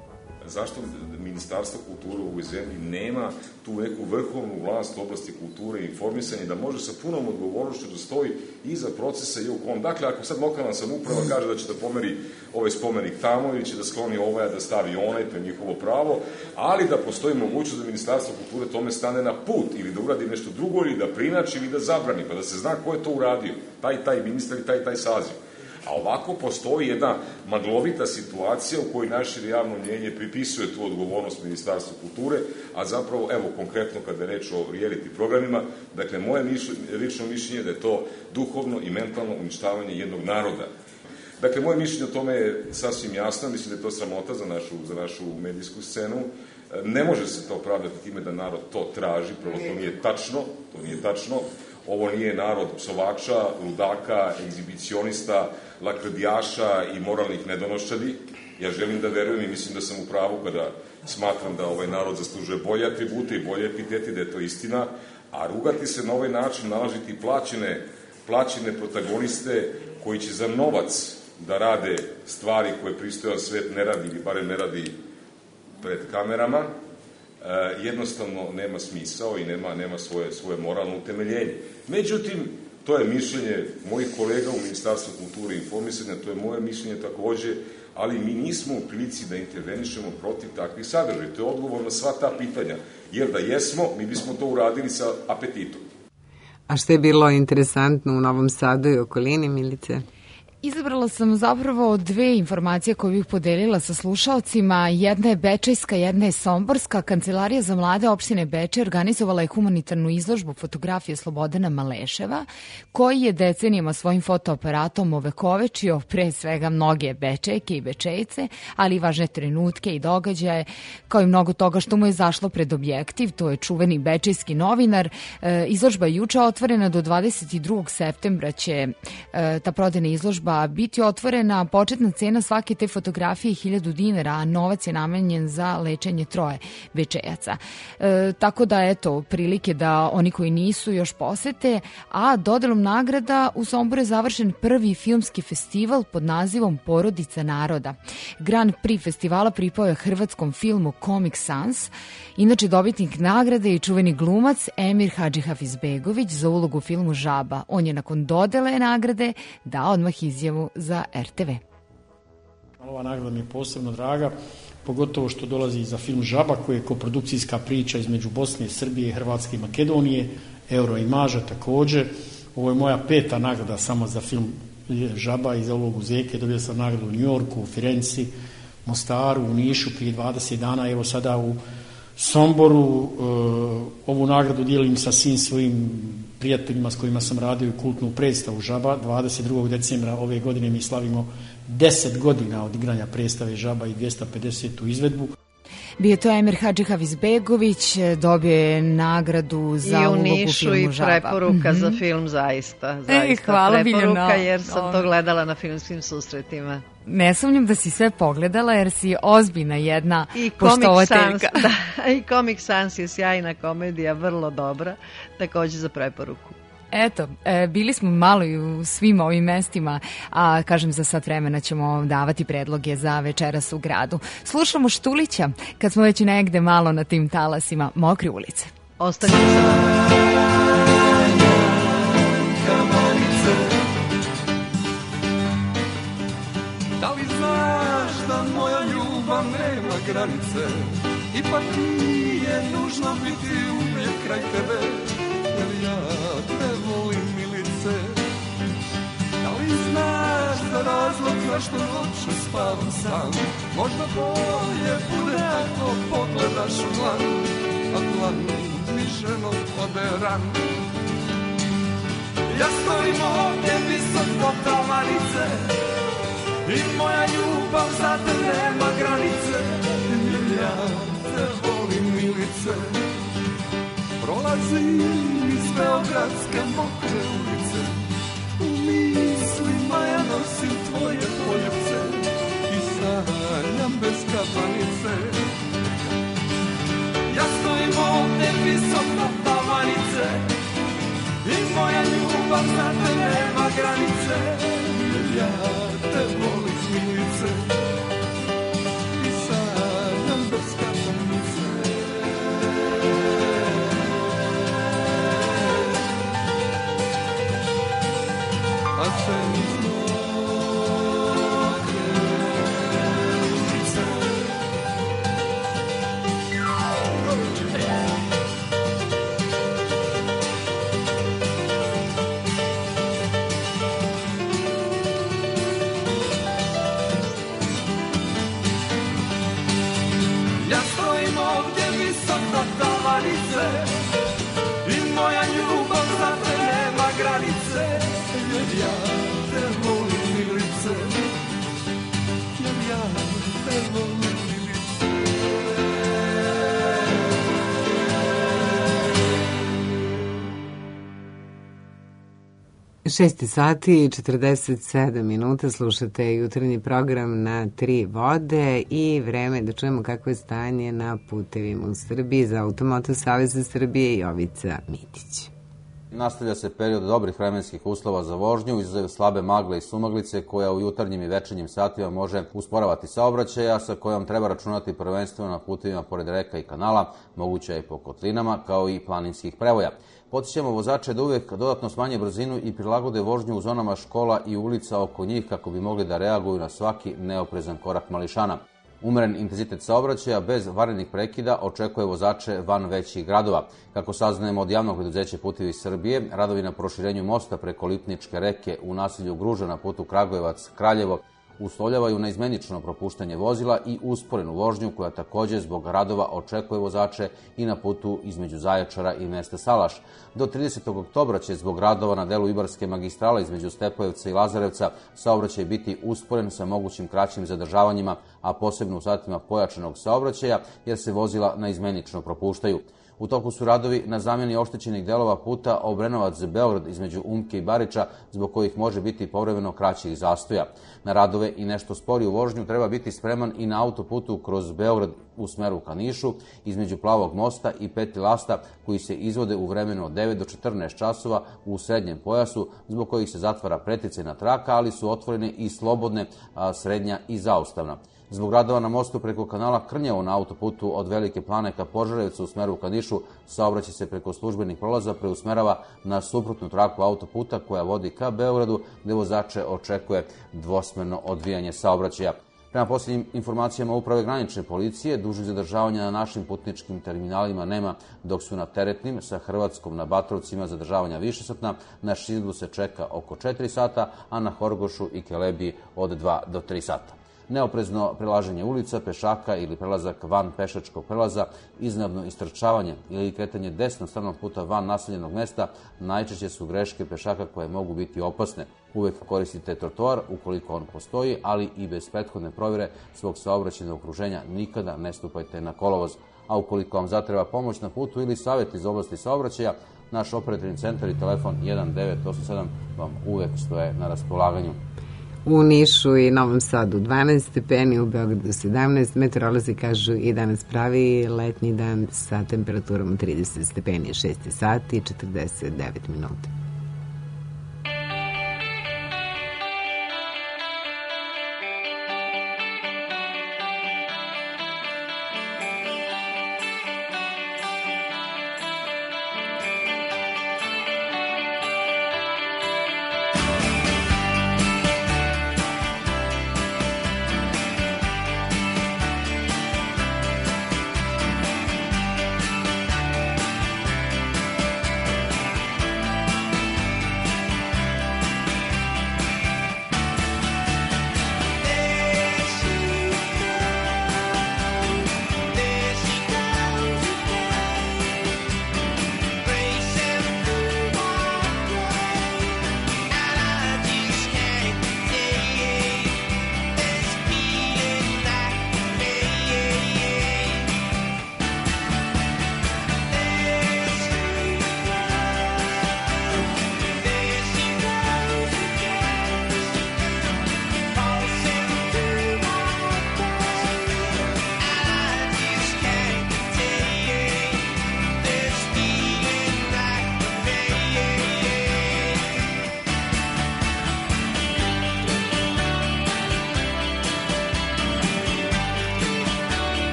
Speaker 16: Zašto Ministarstvo kulture u ovoj zemlji nema tu neku vrhovnu vlast u oblasti kulture i informisanja da može sa punom odgovornošću da stoji iza procesa i u kom. Dakle, ako sad lokalna samouprava kaže da će da pomeri ovaj spomenik tamo ili će da skloni ovaj, da stavi onaj, to je njihovo pravo, ali da postoji mogućnost da Ministarstvo kulture tome stane na put ili da uradi nešto drugo ili da prinači ili da zabrani, pa da se zna ko je to uradio, taj, taj ministar i taj, taj saziv. A ovako postoji jedna maglovita situacija u kojoj naše javno mnjenje pripisuje tu odgovornost Ministarstvu kulture, a zapravo, evo, konkretno kada je reč o reality programima, dakle, moje lično mišljenje da je to duhovno i mentalno uništavanje jednog naroda. Dakle, moje mišljenje o tome je sasvim jasno, mislim da je to sramota za našu, za našu medijsku scenu. Ne može se to opravdati time da narod to traži, prvo to nije tačno, to nije tačno. Ovo nije narod psovača, ludaka, egzibicionista, lakrdijaša i moralnih nedonoščadi. Ja želim da verujem i mislim da sam u pravu kada smatram da ovaj narod zaslužuje bolje atribute i bolje epiteti, da je to istina, a rugati se na ovaj način, nalažiti plaćene, plaćene protagoniste koji će za novac da rade stvari koje pristojan svet ne radi ili bare ne radi pred kamerama, jednostavno nema smisao i nema, nema svoje, svoje moralno utemeljenje. Međutim, to je mišljenje mojih kolega u Ministarstvu kulture i informisanja, to je moje mišljenje takođe, ali mi nismo u prilici da intervenišemo protiv takvih sadržaja. To je odgovor na sva ta pitanja, jer da jesmo, mi bismo to uradili sa apetitom.
Speaker 6: A što je bilo interesantno u Novom Sadu i okolini, Milice?
Speaker 5: Izabrala sam zapravo dve informacije koje bih podelila sa slušalcima. Jedna je bečejska, jedna je somborska. Kancelarija za mlade opštine Bečej organizovala je humanitarnu izložbu fotografije Slobodana Maleševa, koji je decenijama svojim fotoaparatom ovekovečio pre svega mnoge Bečejke i Bečejce, ali i važne trenutke i događaje, kao i mnogo toga što mu je zašlo pred objektiv. To je čuveni bečejski novinar. E, izložba je juče otvorena, do dvadeset drugog septembra će e, ta prodajna izložba biti otvorena. Početna cena svake te fotografije je hiljadu dinara, a novac je namenjen za lečenje troje Bečejaca. E, tako da, eto, prilike da oni koji nisu još posete, a dodelom nagrada u Somboru je završen prvi filmski festival pod nazivom Porodica naroda. Grand Prix festivala pripao je hrvatskom filmu Comic Sans. Inače, dobitnik nagrade i čuveni glumac Emir Hadžihafizbegović za ulogu u filmu Žaba. On je nakon dodele nagrade dao odmah izjavu za er te ve.
Speaker 17: Ova nagrada mi je posebno draga, pogotovo što dolazi za film Žaba, koji je koprodukcijska priča između Bosne, Srbije, Hrvatske i Makedonije, Euroimaža također. Ovo je moja peta nagrada samo za film Žaba i za ulogu Zeke. Dobio sam nagradu u Njujorku, u Firenci, Mostaru, u Nišu prije dvadeset dana, evo sada u Somboru. Ovu nagradu dijelim sa svim svojim prijateljima s kojima sam radio kultnu predstavu Žaba. dvadeset drugog decembra ove godine mi slavimo deset godina od igranja predstave Žaba i dvjesto pedesetu izvedbu.
Speaker 5: Bio je to Emir Hadžihafizbegović, dobio je nagradu za ulogu u filmu Žaba. I u Nišu i preporuka
Speaker 3: mm-hmm. za film, zaista. zaista
Speaker 5: e, hvala
Speaker 3: preporuka,
Speaker 5: Biljana.
Speaker 3: Jer sam to gledala na filmskim susretima.
Speaker 5: Ne sumnjam da si sve pogledala, jer si ozbiljna jedna
Speaker 3: I
Speaker 5: poštovateljka.
Speaker 3: Da, i Comic Sans je sjajna komedija, vrlo dobra, također za preporuku.
Speaker 5: Eto, e, bili smo malo i u svim ovim mestima, a kažem za sat vremena ćemo davati predloge za večeras u gradu. Slušamo Štulića, kad smo već negde malo na tim talasima Mokre ulice.
Speaker 3: Ostanite sa nama.
Speaker 14: Da li znaš da moja ljubav nema granice? Ipak nije nužno biti uvijek kraj tebe, jer ja te volim, Milice. Da li znaš da razlog zašto noću spavam sam? Možda bolje bude ako pogledaš u dlan, a dlan mi ženo oderan. Ja stojim ovdje visoko tavanice i moja ljubav za te nema granice, jer ja te volim, Milice. Prolazim iz beogradske mokre ulice, u mislima ja nosim tvoje poljubce i sanjam bez kapanice. Ja stojim ovdje visoko tavanice i moja ljubav za te nema granice, jer ja te volim, Milice, i sanjam bez kapanice. A sve mi mokre ulice. Ja stojim ovdje visoko tavanice i moja ljubav za te nema granice, jer ja te volim, Milice, jer ja te volim, Milice.
Speaker 6: Šest sati i četrdeset sedam minuta, slušate jutarnji program na Tri vode i vreme da čujemo kakvo je stanje na putevima u Srbiji. Za Automoto Saveza Srbije Jovica Mitić.
Speaker 18: Nastavlja se period dobrih vremenskih uslova za vožnju, izuzev slabe magle i sumaglice koja u jutarnjim i večernjim satima može usporavati saobraćaja, sa kojom treba računati prvenstveno na putevima pored reka i kanala, moguće je po kotlinama, kao i planinskih prevoja. Podsjećamo vozače da uvek dodatno smanje brzinu i prilagode vožnju u zonama škola i ulica oko njih kako bi mogli da reaguju na svaki neoprezan korak mališana. Umeren intenzitet saobraćaja bez vanrednih prekida očekuje vozače van većih gradova. Kako saznajemo od javnog preduzeća Putevi Srbije, radovi na proširenju mosta preko Lipničke reke u naselju Gruža na putu Kragujevac-Kraljevo uslovljavaju na izmenično propuštanje vozila i usporenu vožnju koja takođe zbog radova očekuje vozače i na putu između Zaječara i mesta Salaš. Do tridesetog oktobra će zbog radova na delu Ibarske magistrale između Stepojevca i Lazarevca saobraćaj biti usporen sa mogućim kraćim zadržavanjima, a posebno u satima pojačanog saobraćaja jer se vozila na izmenično propuštaju. U toku su radovi na zamjeni oštećenih delova puta Obrenovac-Beograd između Umke i Bariča, zbog kojih može biti povremeno kraćih zastoja. Na radove i nešto sporiju vožnju treba biti spreman i na autoputu kroz Beograd u smeru ka Nišu, između Plavog mosta i Peti Lasta, koji se izvode u vremenu od devet do četrnaest časova u srednjem pojasu, zbog kojih se zatvara preticajna traka, ali su otvorene i slobodne a, srednja i zaustavna. Zbog radova na mostu preko kanala Krnjevo na autoputu od Velike Plane ka Požarevcu u smeru ka Nišu, saobraćaj se preko službenih prolaza preusmerava na suprotnu traku autoputa koja vodi ka Beogradu, gde vozače očekuje dvosmerno odvijanje saobraćaja. Prema posljednjim informacijama Uprave granične policije, dužnih zadržavanja na našim putničkim terminalima nema, dok su na teretnim sa Hrvatskom na Batrovcima zadržavanja višesatna, na Šidlu se čeka oko četiri sata, a na Horgošu i Kelebiji od dva do tri sata. Neoprezno prelaženje ulica, pešaka ili prelazak van pešačkog prelaza, iznenadno istrčavanje ili kretanje desno stranog puta van naseljenog mesta najčešće su greške pešaka koje mogu biti opasne. Uvek koristite trotoar ukoliko on postoji, ali i bez prethodne provjere svog saobraćajnog okruženja nikada ne stupajte na kolovoz. A ukoliko vam zatreba pomoć na putu ili savjet iz oblasti saobraćaja, naš operativni centar i telefon jedan devet osam sedam vam uvek stoje na raspolaganju.
Speaker 6: U Nišu i Novom Sadu dvanaest stepeni, u Beogradu sedamnaest, meteorolozi kažu i danas pravi letnji dan sa temperaturom trideset stepeni, šest sati i četrdeset devet minuta.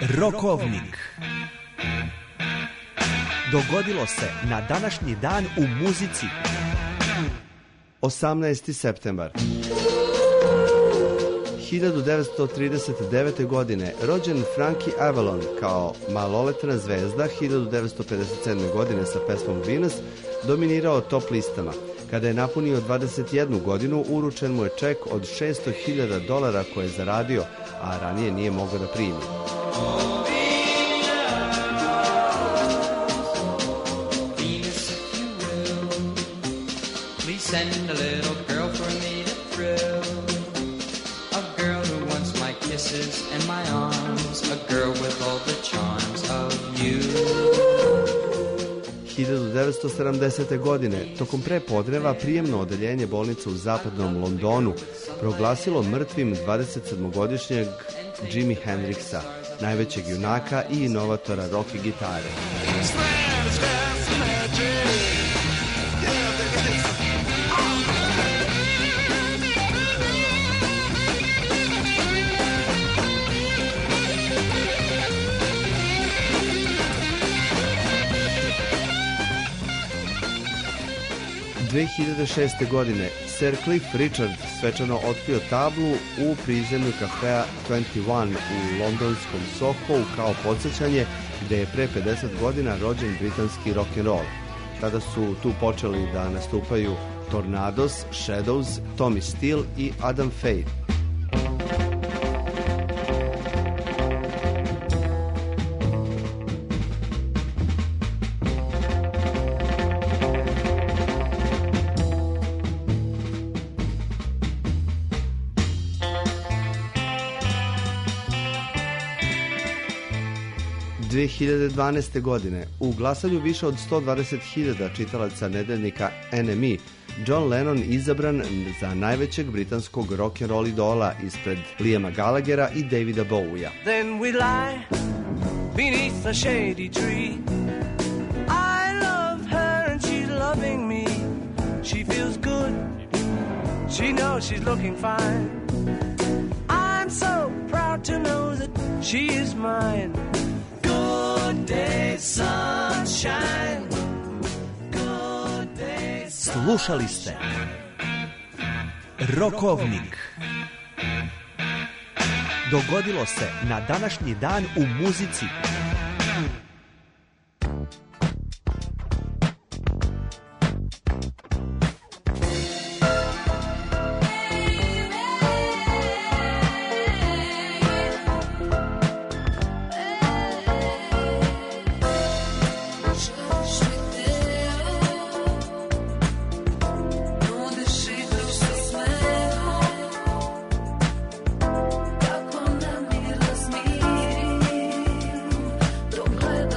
Speaker 19: Rokovnik. Dogodilo se na današnji dan u muzici.
Speaker 20: osamnaesti septembar. hiljadu devetsto trideset devete. godine rođen Frankie Avalon kao maloletna zvezda. Hiljadu devetsto pedeset sedme. godine sa pesmom Venus dominirao top listama. Kada je napunio dvadeset jednu godinu, uručen mu je ček od šesto hiljada dolara koje je zaradio, a ranije nije mogao da primi.
Speaker 21: Send a little girl for me to thrill. A girl who wants my kisses and my arms. A girl with all the charms of you.
Speaker 20: hiljadu devetsto sedamdesete. godine, tokom prepodneva, prijemno odeljenje bolnice u zapadnom Londonu proglasilo mrtvim dvadesetsedmogodišnjeg Jimi Hendrixa, najvećeg junaka i inovatora rock i gitare. dve hiljade šeste. godine Sir Cliff Richard svečano otkrio tablu u prizemlju kafea dvadeset jedan u londonskom Soho kao podsjećanje gde je pre pedeset godina rođen britanski rock'n'roll. Tada su tu počeli da nastupaju Tornados, Shadows, Tommy Steele i Adam Faye. dve hiljade dvanaeste. godine u glasanju više od sto dvadeset hiljada čitalaca nedeljnika N M E John Lennon izabran za najvećeg britanskog rock'n'roll idola ispred Liama Gallaghera i Davida Bowie-a.
Speaker 14: Then we lie beneath a shady tree. I love her and she's loving me. She feels good. She knows she's looking fine. I'm so proud to know that she is mine. Good day, sunshine. Good day, sunshine.
Speaker 19: Slušali ste Rokovnik. Dogodilo se na današnji dan u muzici.
Speaker 14: Kako da mi razmirim dok gledam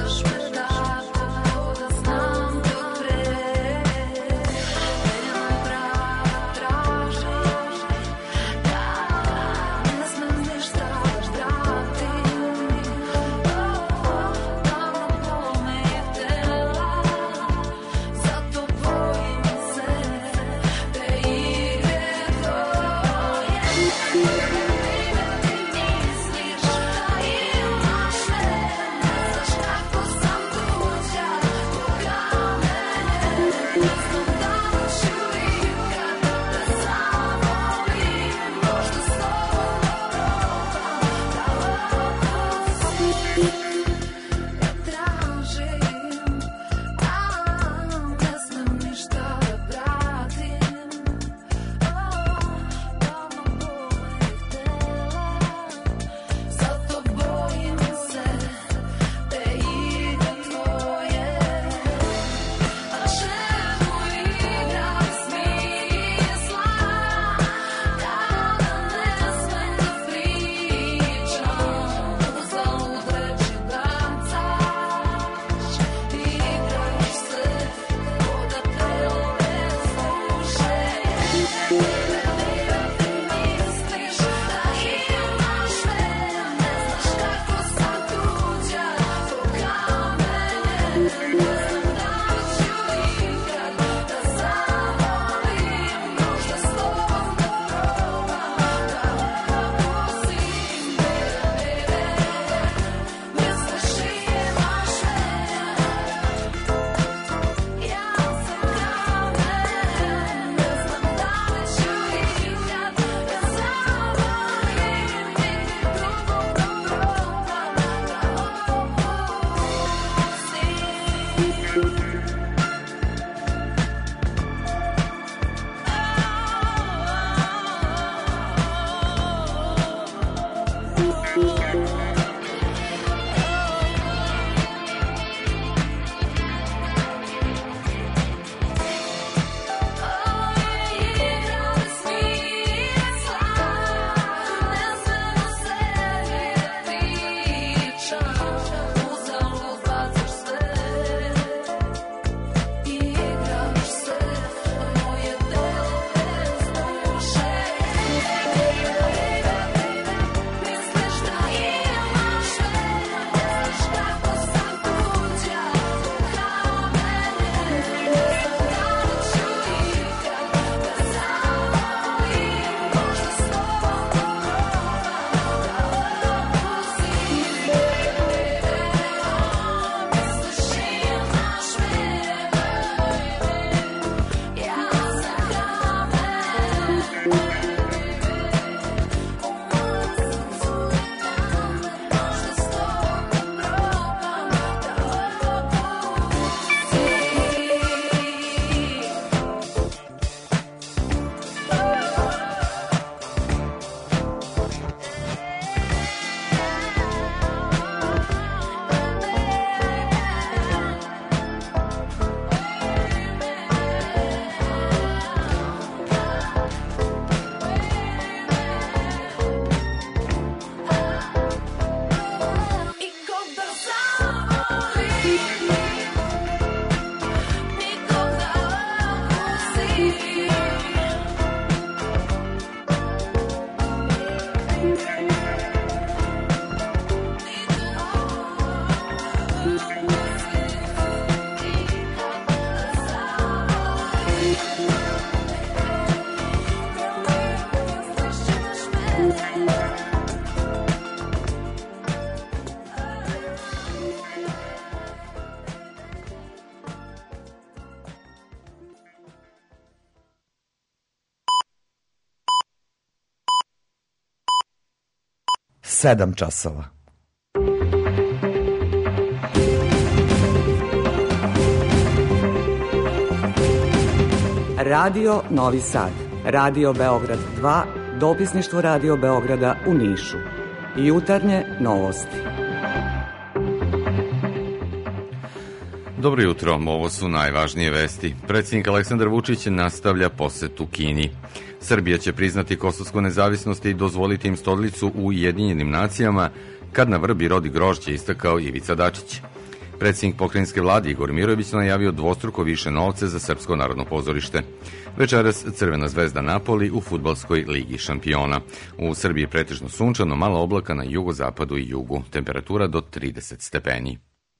Speaker 1: sedam časova. Radio Novi Sad, Radio Beograd dva, dopisništvo Radio Beograda u Nišu. Jutarnje novosti.
Speaker 4: Dobro jutro, ovo su najvažnije vesti. Predsjednik Aleksandar Vučić nastavlja posetu Kini. Srbija će priznati kosovsku nezavisnost i dozvoliti im stolicu u Ujedinjenim nacijama kad na vrbi rodi grožđe, istakao Ivica Dačić. Predsjednik pokrajinske vlade Igor Mirović najavio dvostruko više novca za Srpsko narodno pozorište. Večeras Crvena zvezda Napoli u fudbalskoj ligi šampiona. U Srbiji pretežno sunčano, malo oblaka na jugozapadu i jugu. Temperatura do trideset stepeni.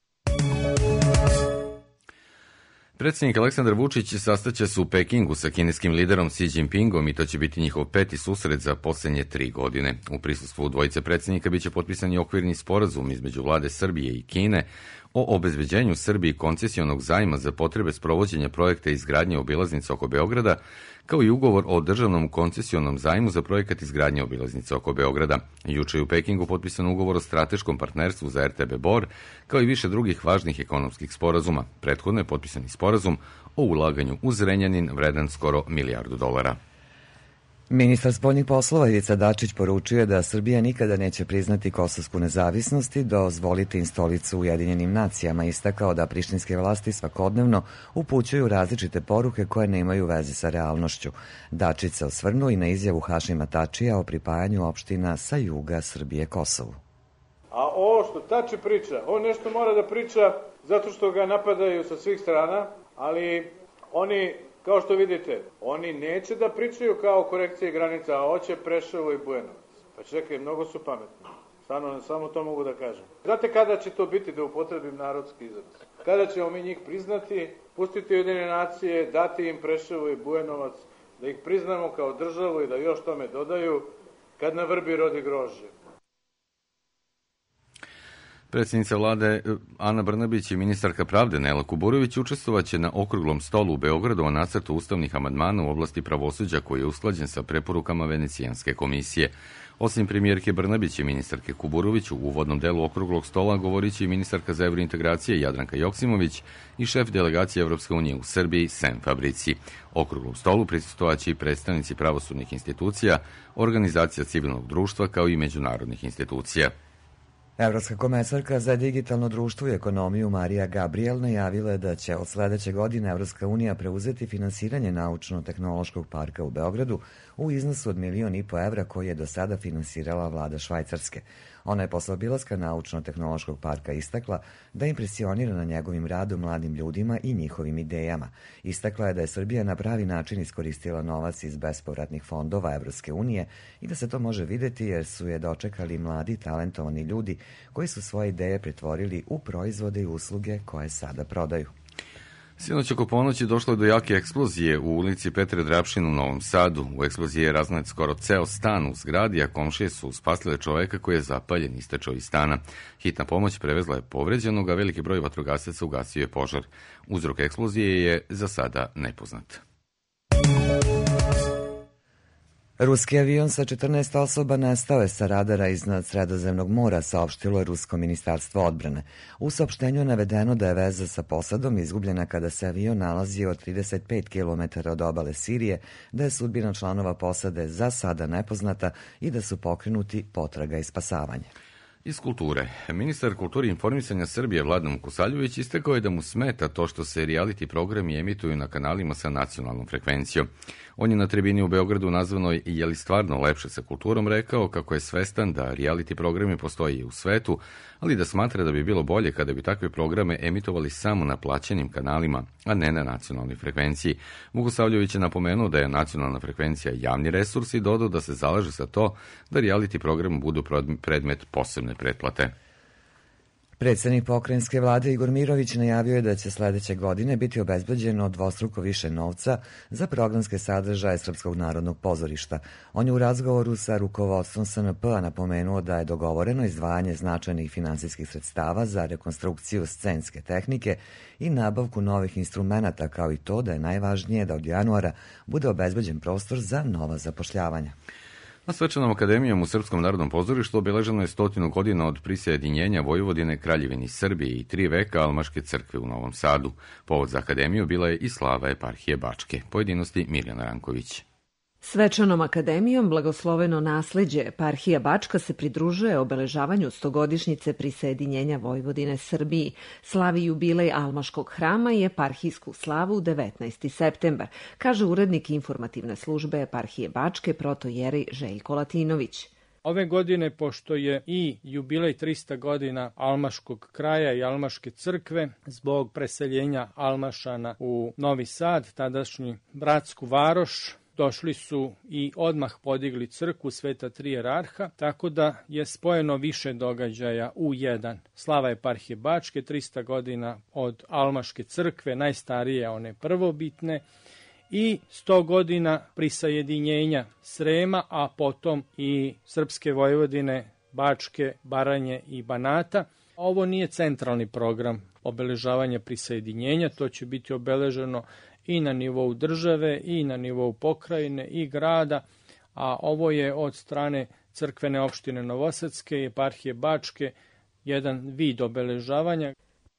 Speaker 4: Predsjednik Aleksandar Vučić sastaće se u Pekingu sa kineskim liderom Xi Jinpingom i to će biti njihov peti susret za posljednje tri godine. U prisustvu dvojice predsjednika biće potpisan i okvirni sporazum između vlade Srbije i Kine o obezbeđenju Srbiji koncesionog zajma za potrebe sprovođenja projekta izgradnje obilaznice oko Beograda, kao i ugovor o državnom koncesionom zajmu za projekat izgradnje obilaznice oko Beograda. Juče je u Pekingu potpisan ugovor o strateškom partnerstvu za R T B Bor, kao i više drugih važnih ekonomskih sporazuma. Prethodno je potpisan i sporazum o ulaganju u Zrenjanin vredan skoro milijardu dolara.
Speaker 1: Ministar spoljnih poslova Ivica Dačić poručio je da Srbija nikada neće priznati kosovsku nezavisnost i dozvoliti im stolicu u Ujedinjenim nacijama, istakao da prištinske vlasti svakodnevno upućuju različite poruke koje nemaju veze sa realnošću. Dačić se osvrnuo i na izjavu Hašima Tačija o pripajanju opština sa juga Srbije Kosovu.
Speaker 22: A ovo što Tači priča, on nešto mora da priča zato što ga napadaju sa svih strana, ali oni... Kao što vidite, oni neće da pričaju kao korekcije granica, a hoće Preševo i Bujanovac. Pa čekaj, mnogo su pametni. Stvarno, samo to mogu da kažem. Znate kada će to biti, da upotrebim narodski izraz? Kada ćemo mi njih priznati, pustiti Ujedinjene nacije, dati im Preševo i Bujanovac, da ih priznamo kao državu i da još tome dodaju, kad na vrbi rodi grožđe.
Speaker 4: Predsjednica vlade Ana Brnabić i ministarka pravde Nela Kuburović učestvovaće na okruglom stolu u Beogradu o nacrtu ustavnih amandmana u oblasti pravosuđa koji je usklađen sa preporukama Venecijanske komisije. Osim premijerke Brnabić i ministarke Kuburović, u uvodnom delu okruglog stola govorit će i ministarka za evrointegracije Jadranka Joksimović i šef delegacije Evropske unije u Srbiji Sem Fabrici. Okruglom stolu prisustvovaće i predstavnici pravosudnih institucija, organizacija civilnog društva kao i međunarodnih institucija.
Speaker 1: Evropska komesarka za digitalno društvo i ekonomiju Marija Gabriel najavila je da će od sledeće godine Evropska unija preuzeti finansiranje naučno-tehnološkog parka u Beogradu u iznosu od milion i po evra koji je do sada finansirala vlada Švajcarske. Ona je posle obilaska naučno-tehnološkog parka istakla da impresionira na njegovim radom mladim ljudima i njihovim idejama. Istakla je da je Srbija na pravi način iskoristila novac iz bespovratnih fondova Evropske unije i da se to može videti jer su je dočekali mladi talentovani ljudi koji su svoje ideje pretvorili u proizvode i usluge koje sada prodaju.
Speaker 4: Sinoć oko ponoći došlo je do jake eksplozije u ulici Petre Drapšin u Novom Sadu. U eksploziji je raznet skoro ceo stan u zgradi, a komšije su spasile čoveka koji je zapaljen istečao iz stana. Hitna pomoć prevezla je povređenog, a veliki broj vatrogasaca ugasio je požar. Uzrok eksplozije je za sada nepoznat.
Speaker 1: Ruski avion sa četrnaest osoba nestao je sa radara iznad Sredozemnog mora, saopštilo je Rusko ministarstvo odbrane. U saopštenju je navedeno da je veza sa posadom izgubljena kada se avion nalazio od trideset pet kilometara od obale Sirije, da je sudbina članova posade za sada nepoznata i da su pokrenuti potraga i spasavanje.
Speaker 4: Iz kulture. Ministar kulture i informisanja Srbije Vladan Kosaljović istakao je da mu smeta to što se reality programi emituju na kanalima sa nacionalnom frekvencijom. On je na tribini u Beogradu nazvanoj "Je li stvarno lepše sa kulturom" rekao kako je svestan da reality programi postoje i u svetu, ali da smatra da bi bilo bolje kada bi takve programe emitovali samo na plaćenim kanalima, a ne na nacionalnoj frekvenciji. Vukosavljević je napomenuo da je nacionalna frekvencija javni resurs i dodao da se zalaže za to da reality program budu predmet posebne pretplate.
Speaker 1: Predsjednik pokrajinske vlade Igor Mirović najavio je da će sledeće godine biti obezbeđeno dvostruko više novca za programske sadržaje Srpskog narodnog pozorišta. On je u razgovoru sa rukovodstvom S N P-a napomenuo da je dogovoreno izdvajanje značajnih finansijskih sredstava za rekonstrukciju scenske tehnike i nabavku novih instrumenata, kao i to da je najvažnije da od januara bude obezbeđen prostor za nova zapošljavanja.
Speaker 4: A Svečanom akademijom u Srpskom narodnom pozorištu obeleženo je stotinu godina od prisjedinjenja Vojvodine Kraljevini Srbije i tri veka Almaške crkve u Novom Sadu. Povod za akademiju bila je i slava eparhije Bačke. Pojedinosti Mirjana Ranković.
Speaker 8: Svečanom akademijom blagosloveno nasleđe eparhija Bačka se pridružuje obeležavanju stogodišnjice prisjedinjenja Vojvodine Srbiji, slavi jubilej Almaškog hrama i eparhijsku slavu devetnaesti septembar, kaže urednik informativne službe eparhije Bačke protojerej Željko Latinović.
Speaker 9: Ove godine, pošto je i jubilej trista godina Almaškog kraja i Almaške crkve, zbog preseljenja Almašana u Novi Sad, tadašnji bratsku varoš, došli su i odmah podigli crkvu Sveta Tri Jerarha, tako da je spojeno više događaja u jedan. Slava eparhije Bačke, trista godina od Almaške crkve, najstarije one prvobitne, i sto godina prisajedinjenja Srema, a potom i Srpske Vojvodine, Bačke, Baranje i Banata. Ovo nije centralni program obeležavanja prisajedinjenja, to će biti obeleženo i na nivou države, i na nivou pokrajine, i grada, a ovo je od strane crkvene opštine Novosadske i eparhije Bačke jedan vid obeležavanja.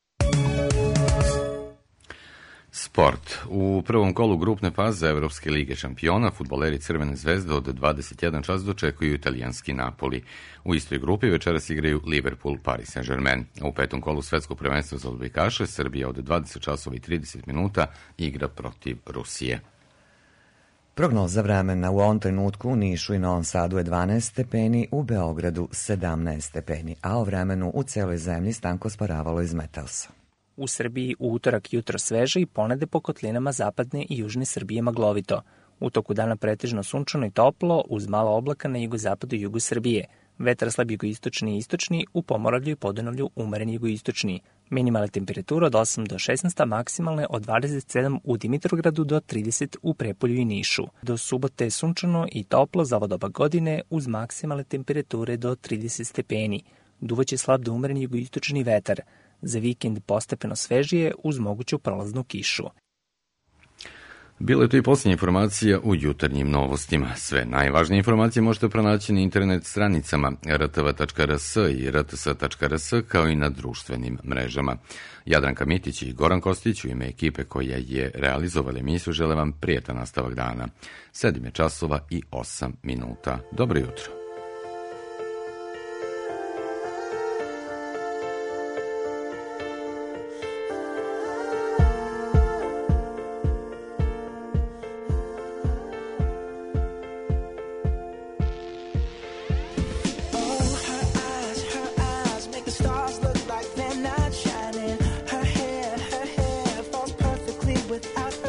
Speaker 4: Sport. U prvom kolu grupne faze Evropske lige šampiona fudbaleri Crvene zvezde od dvadeset jedan čas dočekuju italijanski Napoli. U istoj grupi večeras igraju Liverpool, Paris Saint-Germain. U petom kolu svetskog prvenstva za odbojkaše Srbija od dvadeset časova i trideset minuta igra protiv Rusije.
Speaker 1: Prognoza vremena u ovom trenutku u Nišu i Novom Sadu je dvanaest stepeni, u Beogradu sedamnaest stepeni, a o vremenu u celoj zemlji Stanko Sparavalo iz Meteosa.
Speaker 15: U Srbiji u utorak jutro sveže i ponede po kotlinama zapadne i južne Srbije maglovito. U toku dana pretežno sunčano i toplo, uz malo oblaka na jugozapadu i jugu Srbije. Vetar slab jugoistočni i istočni, u Pomoravlju i Podunavlju umeren jugoistočni. Minimalne temperature od osam do šesnaest, maksimalne od dvadeset sedam u Dimitrovgradu do trideset u Prepolju i Nišu. Do subote sunčano i toplo za ovo doba godine, uz maksimalne temperature do trideset stepeni. Duvaće slab do umeren jugoistočni vetar. Za vikend postepeno svežije uz moguću prolaznu kišu.
Speaker 4: Bilo je to i posljednja informacija u jutarnjim novostima. Sve najvažnije informacije možete pronaći na internet stranicama r t v tačka r s i r t s tačka r s kao i na društvenim mrežama. Jadranka Mitić i Goran Kostić u ime ekipe koja je realizovala emisiju žele vam prijetan nastavak dana. Sedam je časova i osam minuta. Dobro jutro.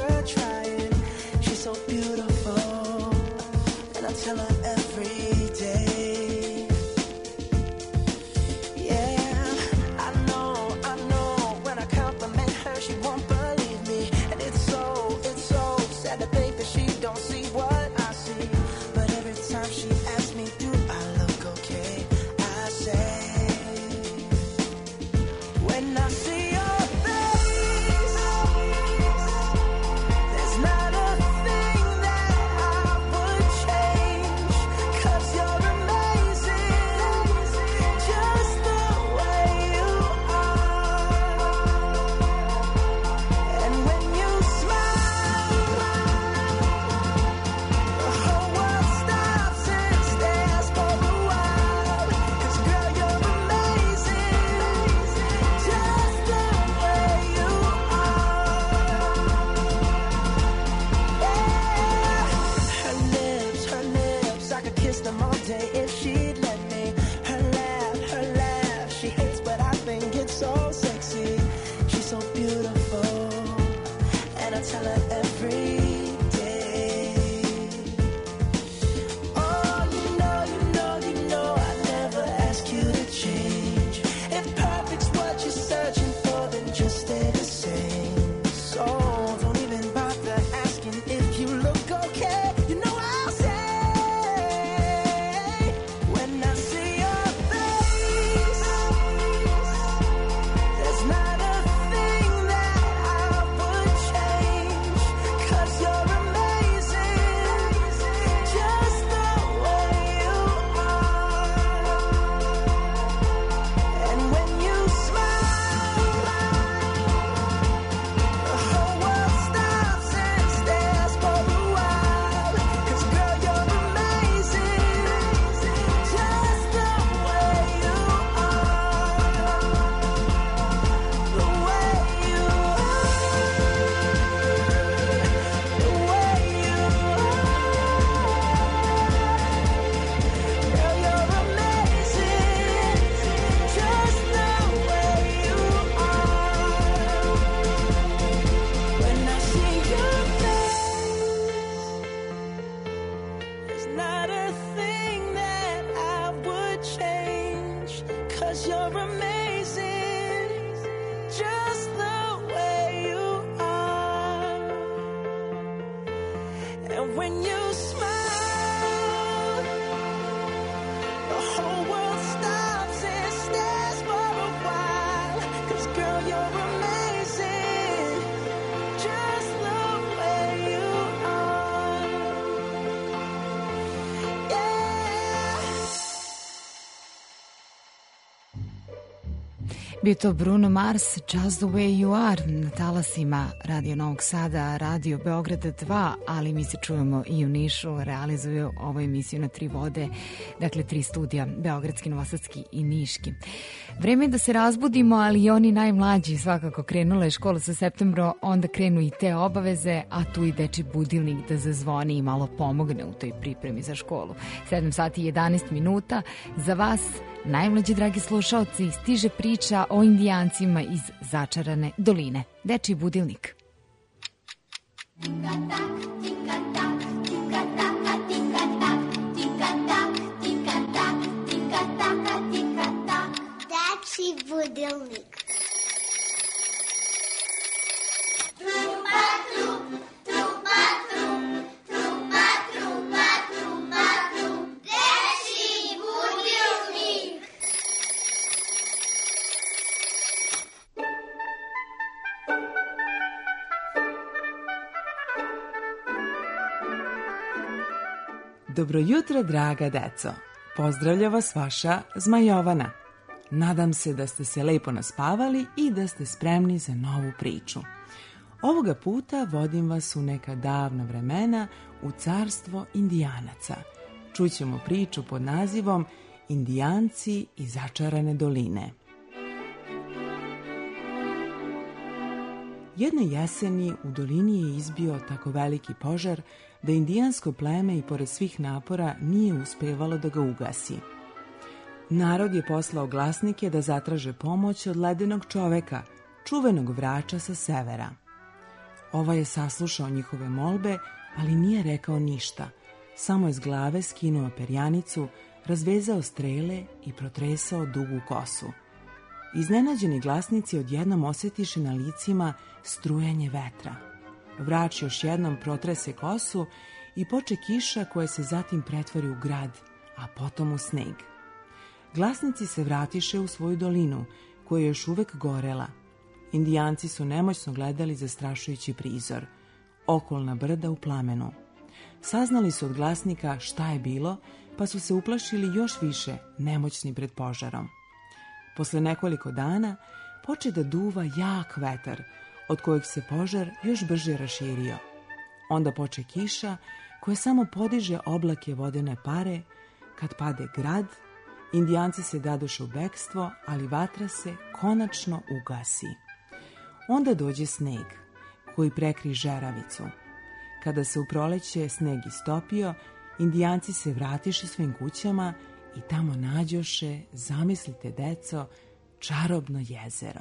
Speaker 23: Tell her every day.
Speaker 10: you're amazing, just the way you are. And when you smile, the whole world stops and stares for a while. 'Cause girl, you're amazing, just the way you are. Yeah.
Speaker 5: Bio to Bruno Mars, Just the way you are, na talasima Radio Novog Sada, Radio Beograda dva, ali mi se čujemo i u Nišu, realizuju ovu emisiju na tri vode, dakle tri studija, Beogradski, Novosadski i Niški. Vreme je da se razbudimo, ali i oni najmlađi, svakako krenula je škola sa septembra, onda krenu i te obaveze, a tu i deči budilnik da zazvoni i malo pomogne u toj pripremi za školu. sedam sati i jedanaest minuta, za vas najmlađi, dragi slušalci, stiže priča o Indijancima iz Začarane doline. Dečiji budilnik.
Speaker 12: Dečiji budilnik.
Speaker 23: Dobro jutro, draga deco. Pozdravlja vas vaša Zmajovana. Nadam se da ste se lepo naspavali i da ste spremni za novu priču. Ovoga puta vodim vas u neka davna vremena u carstvo Indijanaca. Čućemo priču pod nazivom Indijanci iz Začarane doline. Jedne jeseni u dolini je izbio tako veliki požar da indijansko pleme i pored svih napora nije uspevalo da ga ugasi. Narod je poslao glasnike da zatraže pomoć od ledenog čoveka, čuvenog vrača sa severa. Ovaj je saslušao njihove molbe, ali nije rekao ništa. Samo je s glave skinuo perjanicu, razvezao strele i protresao dugu kosu. Iznenađeni glasnici odjednom osjetiše na licima strujanje vetra. Vrač još jednom protrese kosu i poče kiša koja se zatim pretvori u grad, a potom u sneg. Glasnici se vratiše u svoju dolinu, koja je još uvek gorela. Indijanci su nemoćno gledali zastrašujući prizor. Okolna brda u plamenu. Saznali su od glasnika šta je bilo, pa su se uplašili još više, nemoćni pred požarom. Posle nekoliko dana poče da duva jak vetar, od kojeg se požar još brže raširio. Onda poče kiša koja samo podiže oblake vodene pare. Kad pade grad, Indijanci se dadoše u bekstvo, ali vatra se konačno ugasi. Onda dođe sneg, koji prekri žeravicu. Kada se u proleće sneg istopio, Indijanci se vratiše svojim kućama i tamo nađoše, zamislite deco, čarobno jezero.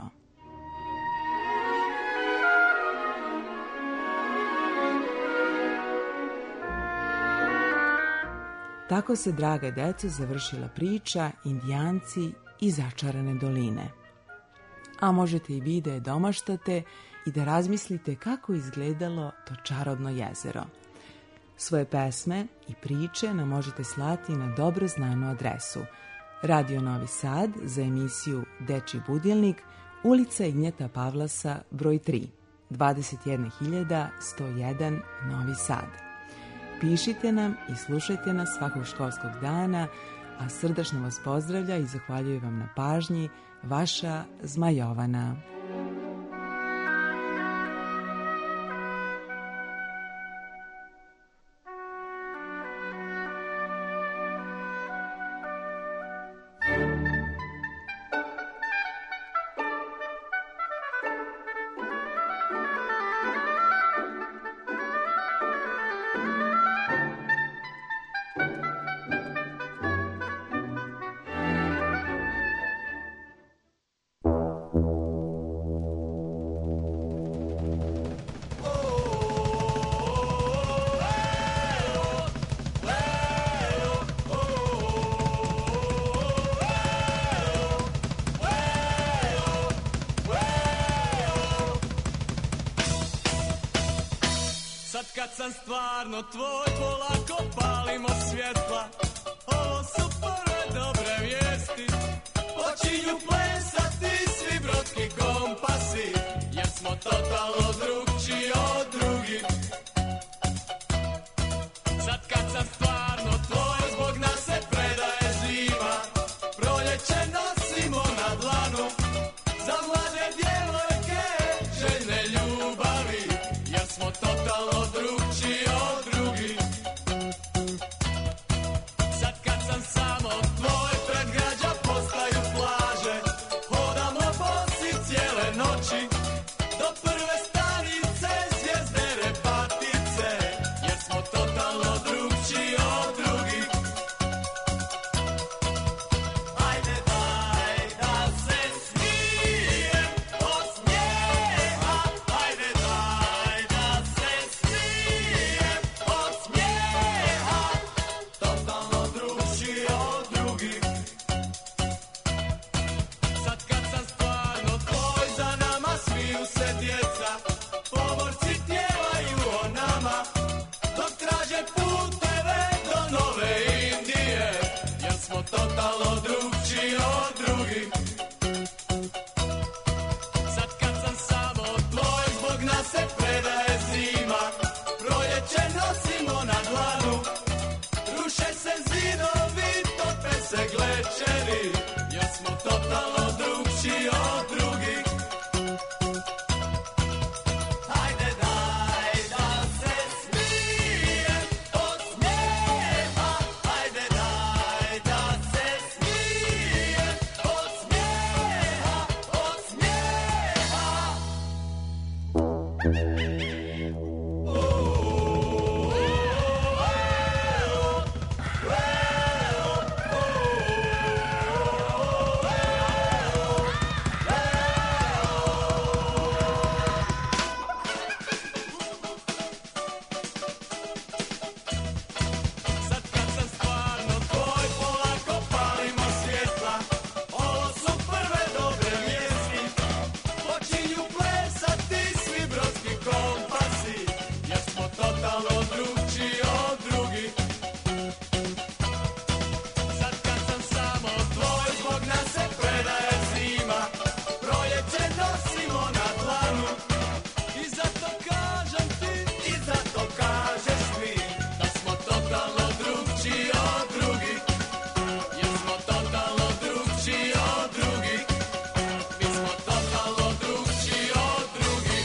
Speaker 23: Tako se, draga deco, završila priča Indijanci iz Začarane doline. A možete i vi da je domaštate i da razmislite kako je izgledalo to čarobno jezero. Svoje pesme i priče nam možete slati na dobro znanu adresu Radio Novi Sad za emisiju Dečiji budilnik, ulica Ignjeta Pavlasa, broj tri, dvadeset jedna hiljada sto jedan, Novi Sad. Pišite nam i slušajte nas svakog školskog dana, a srdačno vas pozdravlja i zahvaljujem vam na pažnji, vaša Zmajovana.
Speaker 10: sam stvarno tvoj, polako palimo svjetla. Ovo su prve dobre vijesti. Počinju plesati svi brodski kompasi, jer smo totalno drugčiji od drugih. Sad kad sam stvarno tvoj, zbog nas se predaje zima. Proljeće nosimo na dlanu, za mlade djevojke željne ljubavi, jer smo totalno drugčiji od drugih. Sad kad sam samo tvoj, pred građa postaju plaže. Hodamo bosi cijele noći, do prve stanice zvijezde Repatice, jer smo totalno drugčiji od drugih. Ajde daj da se smijem od smijeha, ajde daj da se smijem od smijeha, totalno drugčiji od drugih. Sad kad sam stvarno tvoj, za nama smiju se djeca, pomorci pjevaju o nama, dok traže puteve do Nove Indije, jer smo totalno drugčiji od drugih. Sad kad sam samo tvoj, zbog nas se predaje zima. Proljeće nosimo na dlanu, ruše se zidovi, tope se glečeri, jer smo totalno drugčiji od drugih. Ajde daj da se smijem od smijeha, ajde daj da se smijem od smijeha, od smijeha. Sad kad sam stvarno tvoj, polako palimo svjetla. Ovo su prve dobre vijesti. Počinju plesati svi brodski kompasi, jer smo totalno drugčiji od drugih. Sad kad sam samo tvoj, zbog nas se predaje zima. Proljeće nosimo na dlanu, i zato kažem ti, i zato kažeš mi, da smo totalno drugčiji od drugih. Jer smo totalno drugčiji od drugih. Mi smo totalno drugčiji od drugih.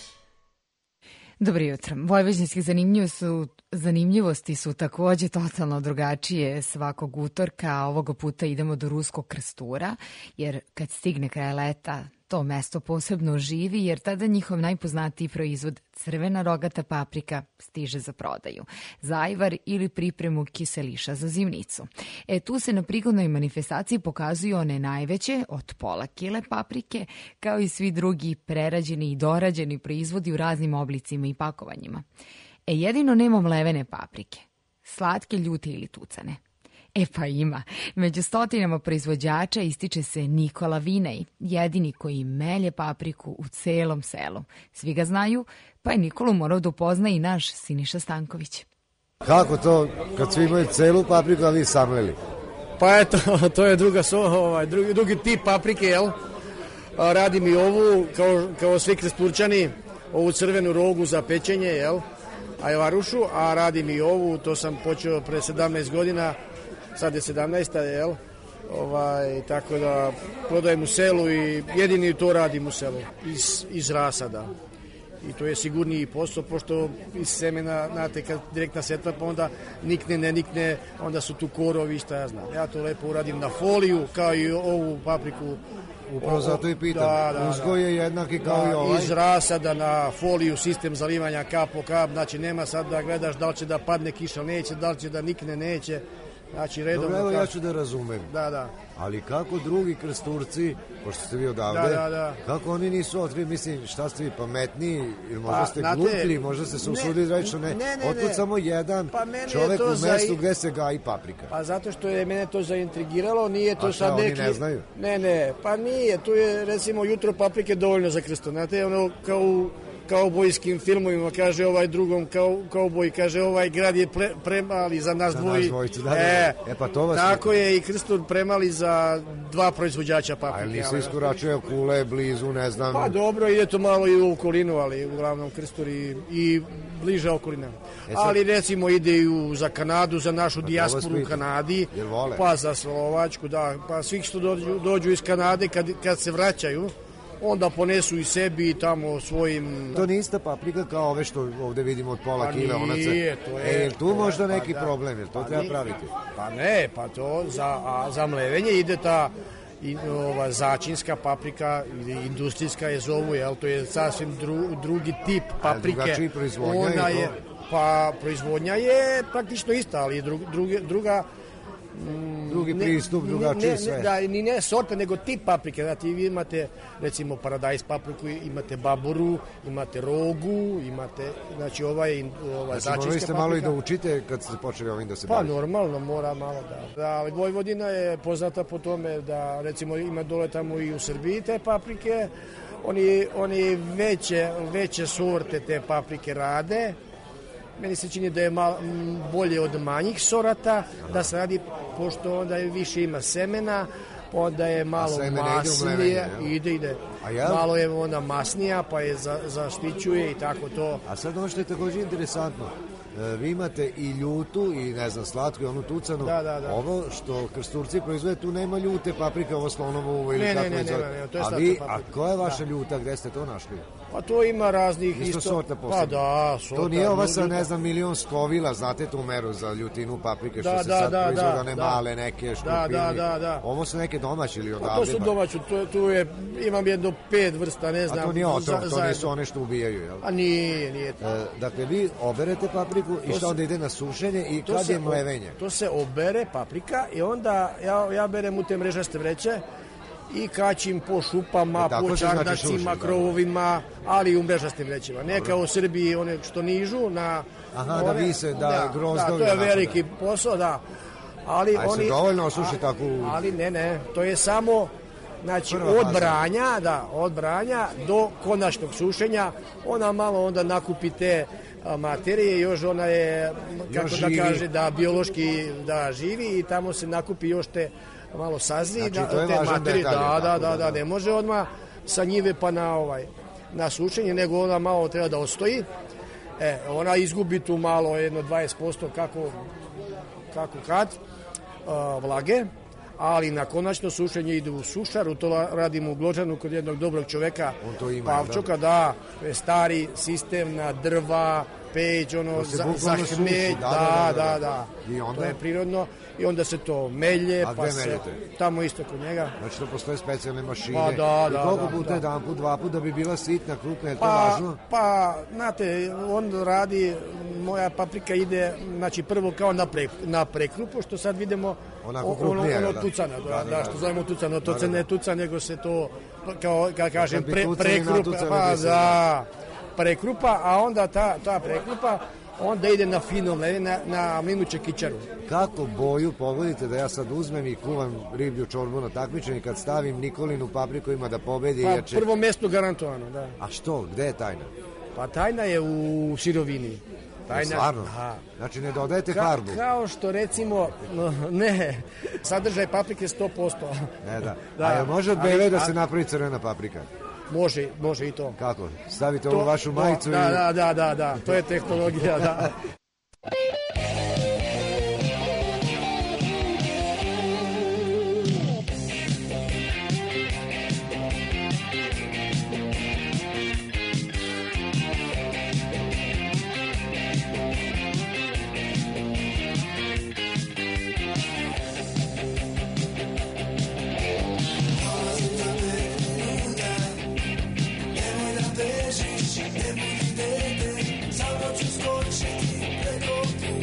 Speaker 5: Dobro jutro. Vojvođanske zanimljivosti su, zanimljivosti su takođe totalno drugačije svakog utorka, a ovoga puta idemo do Ruskog Krstura, jer kad stigne kraj leta, to mesto posebno živi, jer tada njihov najpoznatiji proizvod, crvena rogata paprika, stiže za prodaju, za ajvar ili pripremu kiseliša za zimnicu. E tu se na prigodnoj manifestaciji pokazuju one najveće, od pola kile paprike, kao i svi drugi prerađeni i dorađeni proizvodi u raznim oblicima i pakovanjima. E jedino nema mlevene paprike, slatke, ljute ili tucane. E pa ima. Među stotinama proizvođača ističe se Nikola Vinej, jedini koji melje papriku u celom selu. Svi ga znaju, pa je Nikolu morao da upozna i naš Siniša Stanković.
Speaker 7: Kako to, kad svi imaju celu papriku, a vi samleli?
Speaker 11: Pa eto, to je druga so, ovaj, drugi, drugi tip paprike, jel? A, radim i ovu, kao, kao svi krsturčani, ovu crvenu rogu za pečenje, jel? Ajvarušu, a radim i ovu, to sam počeo pre sedamnaest godina, sad je sedamnaesta, jel? Ovaj, tako da prodajem u selu i jedini to radim u selu, iz, iz rasada. I to je sigurniji posao, pošto iz semena, znate, kad direktna setva, pa onda nikne, ne nikne, onda su tu korovi, šta ja znam. Ja to lepo uradim na foliju, kao i ovu papriku.
Speaker 7: Upravo zato i pitam,
Speaker 11: da, da,
Speaker 7: uzgoj je jednaki kao
Speaker 11: da,
Speaker 7: i ovaj.
Speaker 11: Iz rasada na foliju, sistem zalivanja kap po kap, znači nema sad da gledaš da li će da padne kiša, neće, da li će da nikne, neće. Znači, redovno...
Speaker 7: Dobro, evo
Speaker 11: kap...
Speaker 7: ja ću da razumem.
Speaker 11: Da, da.
Speaker 7: Ali kako drugi krsturci, pošto ste vi odavde,
Speaker 11: da, da, da.
Speaker 7: kako oni nisu otkrili, mislim, šta ste vi pametniji, ili možda
Speaker 11: Pa,
Speaker 7: ste
Speaker 11: znate,
Speaker 7: gluplji, možda ste se usudili reći što ne,
Speaker 11: ne, ne,
Speaker 7: otkud
Speaker 11: ne.
Speaker 7: samo jedan
Speaker 11: Pa mene je
Speaker 7: čovek
Speaker 11: to
Speaker 7: u
Speaker 11: za-
Speaker 7: mestu gde se gaji paprika.
Speaker 11: Pa zato što je mene to zaintrigiralo, nije to
Speaker 7: A šta,
Speaker 11: sad
Speaker 7: oni
Speaker 11: neki...
Speaker 7: ne znaju?
Speaker 11: Ne, ne, pa nije, tu je recimo jutro paprike dovoljno za krsto, znate, ono kao u kaubojskim filmovima, kaže ovaj drugom kao, kauboj, kaže ovaj grad je pre, premali za nas
Speaker 7: za
Speaker 11: dvoji.
Speaker 7: Nas dvojicu, da,
Speaker 11: e,
Speaker 7: da. E, pa to vas
Speaker 11: tako je i Krstur premali za dva proizvođača paprike.
Speaker 7: Ali nisi iskoračio kule blizu, ne znam.
Speaker 11: Pa dobro, ide to malo i u okolinu, ali uglavnom Krstur i, i bliža okolina. E sad, ali recimo ide i u, za Kanadu, za našu pa dijasporu u Kanadi, pa za Slovačku, da, pa svih što dođu, dođu iz Kanade kad, kad se vraćaju, onda ponesu i sebi i tamo svojim...
Speaker 7: To nije ista paprika kao ove što ovde vidimo od pola
Speaker 11: pa
Speaker 7: kile.
Speaker 11: Nije,
Speaker 7: onaca.
Speaker 11: to je...
Speaker 7: E, je tu
Speaker 11: to
Speaker 7: možda
Speaker 11: je,
Speaker 7: neki
Speaker 11: pa, da.
Speaker 7: problem, jer to
Speaker 11: pa
Speaker 7: treba
Speaker 11: nije,
Speaker 7: praviti?
Speaker 11: Pa ne, pa to za, a, za mlevenje ide ta i, ova, začinska paprika, industrijska je zovu, jel, to je sasvim dru, drugi tip paprike.
Speaker 7: A drugačiji proizvodnja
Speaker 11: Ona
Speaker 7: je,
Speaker 11: je, pa proizvodnja je praktično ista, ali dru, druge, druga
Speaker 7: drugi
Speaker 11: ne,
Speaker 7: pristup, drugačije
Speaker 11: ne,
Speaker 7: sve.
Speaker 11: Ne, da, ni ne sorta, nego tip paprike. Znate, vi imate, recimo, paradajz papriku, imate baburu, imate rogu, imate, znači, ovaj, ova
Speaker 7: znači,
Speaker 11: začinska paprika.
Speaker 7: Morali ste malo i da učite kad ste počeli ovim da se bavite?
Speaker 11: Pa, normalno, mora malo da. Da, ali Vojvodina je poznata po tome da, recimo, ima dole tamo i u Srbiji te paprike, oni, oni veće, veće sorte te paprike rade. Meni se čini da je mal, bolje od manjih sorata, da se radi, pošto onda je više ima semena, onda je malo masnije, ide, ide, malo je onda masnija, pa je za, zaštićuje i tako to.
Speaker 7: A sad ono što je također interesantno, vi imate i ljutu i ne znam slatku i onu tucanu.
Speaker 11: Da, da, da.
Speaker 7: Ovo što Krsturci proizvode, tu nema ljute paprike, ovo slonovo ili
Speaker 11: ne,
Speaker 7: kako
Speaker 11: ne,
Speaker 7: je
Speaker 11: ne, ne, ne, to je
Speaker 7: a
Speaker 11: slatka
Speaker 7: vi,
Speaker 11: paprika.
Speaker 7: A koja je vaša
Speaker 11: da.
Speaker 7: ljuta, gde ste to našli?
Speaker 11: Pa to ima raznih
Speaker 7: isto.
Speaker 11: isto
Speaker 7: sorta posebno.
Speaker 11: Pa da, sorta.
Speaker 7: To nije ova sa, ne znam, milion skovila, znate tu meru za ljutinu paprike što
Speaker 11: da,
Speaker 7: se
Speaker 11: da,
Speaker 7: sad
Speaker 11: da,
Speaker 7: proizvode,
Speaker 11: da,
Speaker 7: one
Speaker 11: da.
Speaker 7: male neke škrupini.
Speaker 11: Da, da, da, da.
Speaker 7: Ovo su neke domaće ili odavde?
Speaker 11: Pa to su domaće, tu, tu je, imam jedno pet vrsta, ne znam.
Speaker 7: A to nije otrov,
Speaker 11: za,
Speaker 7: to nisu one što ubijaju, jel?
Speaker 11: A nije, nije to.
Speaker 7: E, dakle, vi oberete papriku i šta onda ide na sušenje i kad je mlevenje?
Speaker 11: To se obere paprika i onda ja, ja berem u te mrežaste vreće i kačim po šupama,
Speaker 7: e,
Speaker 11: po čardacima, krovovima, ali i u mrežastim vrećima. Ne kao u Srbiji, one što nižu na...
Speaker 7: Aha,
Speaker 11: one,
Speaker 7: da vise, da, da grozdovi.
Speaker 11: Da, to je veliki posao, da. Ali
Speaker 7: a
Speaker 11: oni,
Speaker 7: se dovoljno osuši tako...
Speaker 11: Ali ne, ne, to je samo... Znači,
Speaker 7: Prva
Speaker 11: od branja, da, od branja do konačnog sušenja, ona malo onda nakupi te materije, još ona je, kako
Speaker 7: još
Speaker 11: da
Speaker 7: živi.
Speaker 11: kaže, da biološki da živi i tamo se nakupi još te malo sazri,
Speaker 7: znači,
Speaker 11: da,
Speaker 7: to je
Speaker 11: te materije,
Speaker 7: detalj,
Speaker 11: da, da,
Speaker 7: da,
Speaker 11: da, da, ne može odmah sa njive pa na ovaj, na sušenje, nego ona malo treba da ostoji. E, ona izgubi tu malo, jedno dvadeset posto kako, kako kad, uh, vlage, ali na konačno sušenje ide u sušaru, to radimo u Glođanu kod jednog dobrog čoveka, Pavčoka, da, to je stari sistem na drva, peć, ono, za, za hmelj, da, da, da, da,
Speaker 7: I onda?
Speaker 11: to je prirodno, i onda se to melje,
Speaker 7: a
Speaker 11: pa se,
Speaker 7: meljete?
Speaker 11: Tamo isto kod njega.
Speaker 7: Znači to postoje specijalne mašine,
Speaker 11: pa, da,
Speaker 7: i
Speaker 11: da,
Speaker 7: koliko
Speaker 11: da,
Speaker 7: puta,
Speaker 11: da.
Speaker 7: jedan put, dva put, da bi bila sitna, krupna, je to
Speaker 11: pa,
Speaker 7: važno?
Speaker 11: Pa, znate, on radi, moja paprika ide, znači prvo kao na, pre, na prekrupu, što sad vidimo,
Speaker 7: onako
Speaker 11: ono,
Speaker 7: krupnije,
Speaker 11: ono
Speaker 7: da.
Speaker 11: tucana, da,
Speaker 7: Da, da,
Speaker 11: da,
Speaker 7: da.
Speaker 11: što zovemo tucano, to
Speaker 7: Da,
Speaker 11: se
Speaker 7: da, da.
Speaker 11: ne tuca, nego se to, kao, kao kažem,
Speaker 7: Kad bi
Speaker 11: pre,
Speaker 7: tucali,
Speaker 11: prekrupa,
Speaker 7: natucali
Speaker 11: pa
Speaker 7: bi se,
Speaker 11: da, prekrupa, a onda ta, ta prekrupa, onda ide na fino mlevje, na, na mlinuće kičaru.
Speaker 7: Kako boju pogodite da ja sad uzmem i kuvam riblju čorbu na takmičenje kad stavim Nikolinu papriku ima da pobedi?
Speaker 11: Pa
Speaker 7: jer će...
Speaker 11: prvo mesto garantovano, da.
Speaker 7: A što, gde je tajna?
Speaker 11: Pa tajna je u sirovini.
Speaker 7: Tajna, stvarno? Aha. Znači ne dodajete
Speaker 11: Ka,
Speaker 7: farbu?
Speaker 11: Kao što recimo, no, ne, sadržaj paprike sto posto.
Speaker 7: Ne, da.
Speaker 11: da.
Speaker 7: A je može od bele da se napravi crvena paprika?
Speaker 11: Može, može i to.
Speaker 7: Kako? Stavite
Speaker 11: to,
Speaker 7: ovu vašu majicu
Speaker 11: da,
Speaker 7: i...
Speaker 11: Da, da, da, da, to je tehnologija, da.
Speaker 10: Nemoj da bežiš, nemoj da idete, samo ću skočiti preko puta.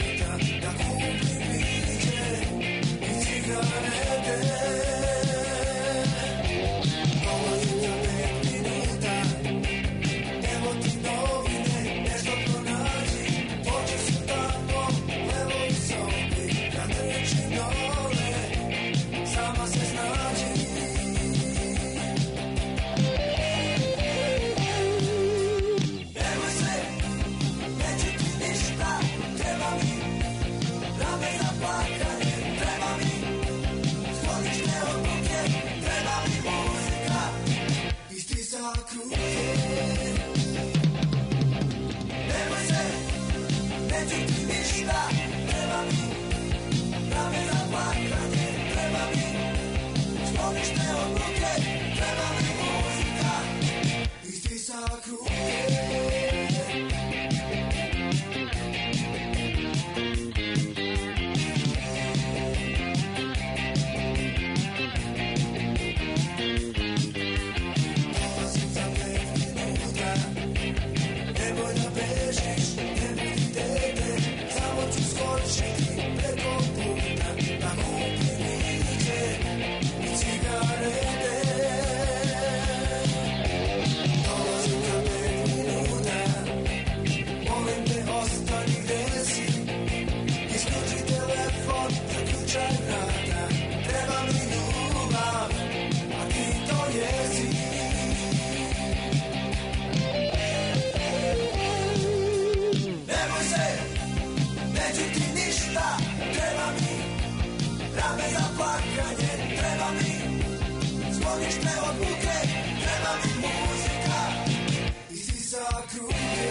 Speaker 14: odluke, treba mi muzika i sisa kruge.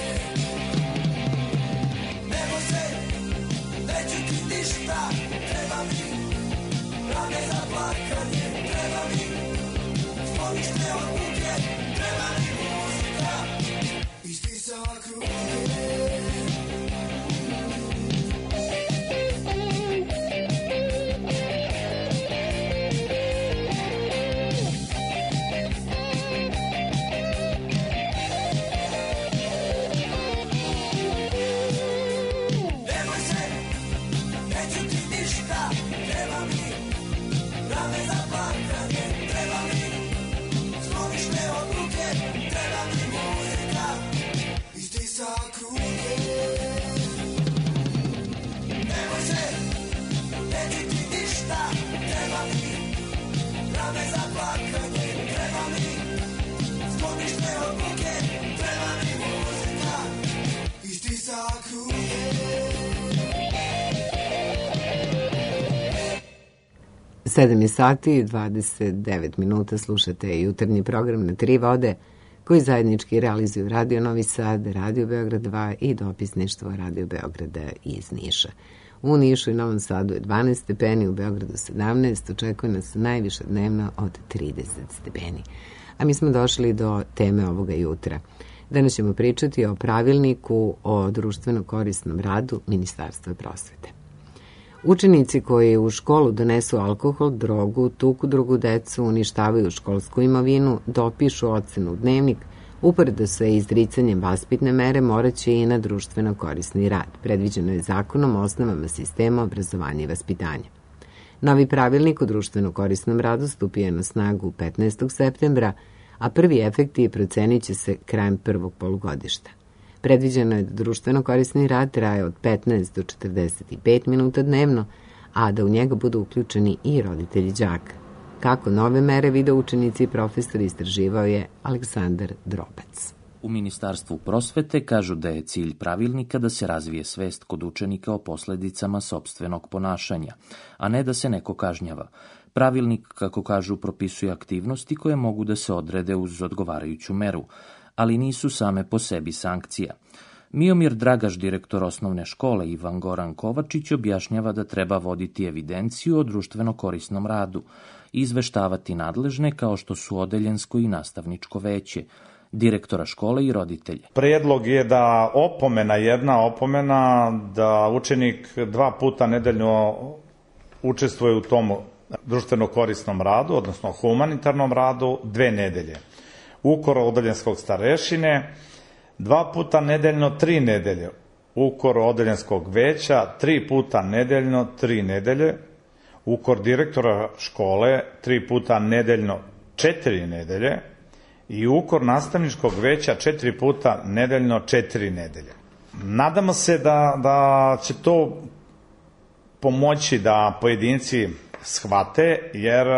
Speaker 14: Ne može, neću ti ništa, treba mi rane za plakanje, treba mi ponište odluke, treba mi muzika i sisa kruge.
Speaker 6: sedam je sati i dvadeset devet minuta, slušate jutarnji program na Tri vode koji zajednički realizuju Radio Novi Sad, Radio Beograd dva i dopisništvo Radio Beograda iz Niša. U Nišu i Novom Sadu je dvanaest stepeni, u Beogradu sedamnaest, očekuje nas najviše dnevno od trideset stepeni. A mi smo došli do teme ovoga jutra. Danas ćemo pričati o pravilniku o društveno korisnom radu Ministarstva prosvete. Učenici koji u školu donesu alkohol, drogu, tuku drugu decu, uništavaju školsku imovinu, dopišu ocenu u dnevnik, uporedo sa izricanjem vaspitne mere, moraće i na društveno korisni rad. Predviđeno je zakonom o osnovama sistema obrazovanja i vaspitanja. Novi pravilnik o društveno korisnom radu stupio je na snagu petnaestog septembra, a prvi efekti procenit će se krajem prvog polugodišta. Predviđeno je da društveno korisni rad traje od petnaest do četrdeset pet minuta dnevno, a da u njega budu uključeni i roditelji đaka. Kako nove mere vide učenici i profesori, istraživao je Aleksandar Drobac.
Speaker 2: U Ministarstvu prosvete kažu da je cilj pravilnika da se razvije svest kod učenika o posledicama sopstvenog ponašanja, a ne da se neko kažnjava. Pravilnik, kako kažu, propisuje aktivnosti koje mogu da se odrede uz odgovarajuću meru, ali nisu same po sebi sankcija. Miomir Dragaš, direktor osnovne škole, Ivan Goran Kovačić, objašnjava da treba voditi evidenciju o društveno korisnom radu i izveštavati nadležne kao što su odeljensko i nastavničko veće, direktora škole i roditelje.
Speaker 13: Prijedlog je da opomena, jedna opomena, da učenik dva puta nedeljno učestvuje u tom društveno korisnom radu, odnosno humanitarnom radu, dve nedelje. Ukor odeljenskog starešine, dva puta nedeljno, tri nedelje. Ukor odeljenskog veća, tri puta nedeljno, tri nedelje. Ukor direktora škole, tri puta nedeljno, četiri nedelje. I ukor nastavničkog veća, četiri puta nedeljno, četiri nedelje. Nadamo se da, da će to pomoći da pojedinci shvate, jer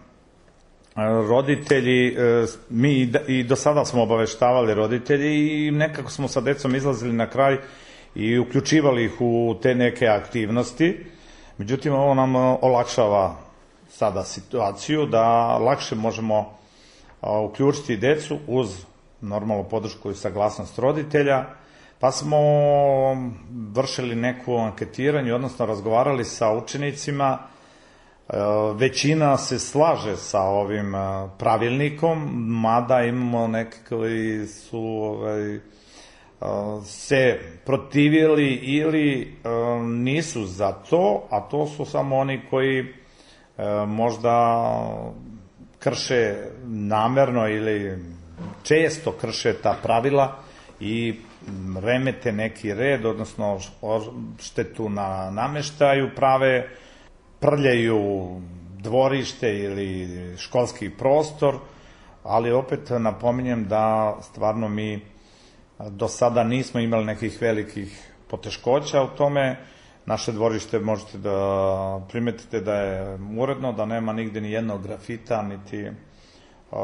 Speaker 13: roditelji, mi i do sada smo obaveštavali roditelji i nekako smo sa decom izlazili na kraj i uključivali ih u te neke aktivnosti. Međutim, ovo nam olakšava sada situaciju da lakše možemo uključiti decu uz normalnu podršku i saglasnost roditelja, pa smo vršili neko anketiranje, odnosno razgovarali sa učenicima. Većina se slaže sa ovim pravilnikom, mada imamo neke koji su ovaj, se protivili ili nisu za to, a to su samo oni koji možda krše namerno ili često krše ta pravila i remete neki red, odnosno štetu na nameštaju prave, prljaju dvorište ili školski prostor, ali opet napominjem da stvarno mi do sada nismo imali nekih velikih poteškoća u tome. Naše dvorište možete da primetite da je uredno, da nema nigde ni jednog grafita, niti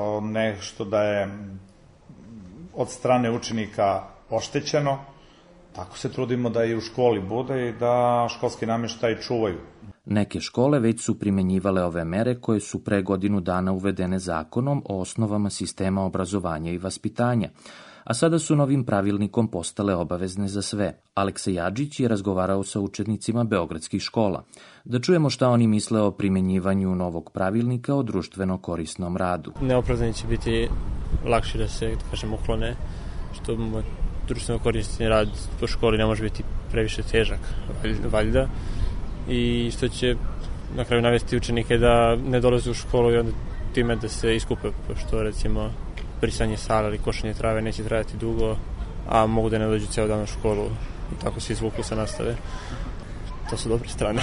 Speaker 13: nešto da je od strane učenika oštećeno, tako se trudimo da i u školi bude i da školski namještaj čuvaju.
Speaker 2: Neke škole već su primenjivale ove mere koje su pre godinu dana uvedene zakonom o osnovama sistema obrazovanja i vaspitanja, a sada su novim pravilnikom postale obavezne za sve. Aleksa Jadžić je razgovarao sa učenicima beogradskih škola. Da čujemo šta oni misle o primenjivanju novog pravilnika o društveno korisnom radu.
Speaker 3: Neopravdani će biti lakše da se, da kažem, uklone, što društveno korisni rad po školi ne može biti previše težak, valjda, i što će na kraju navesti učenike da ne dolaze u školu i onda time da se iskupe, pošto recimo brisanje sala ili košenje trave neće trajati dugo, a mogu da ne dođu ceo dan u školu i tako se izvuku sa nastave. To su dobre strane.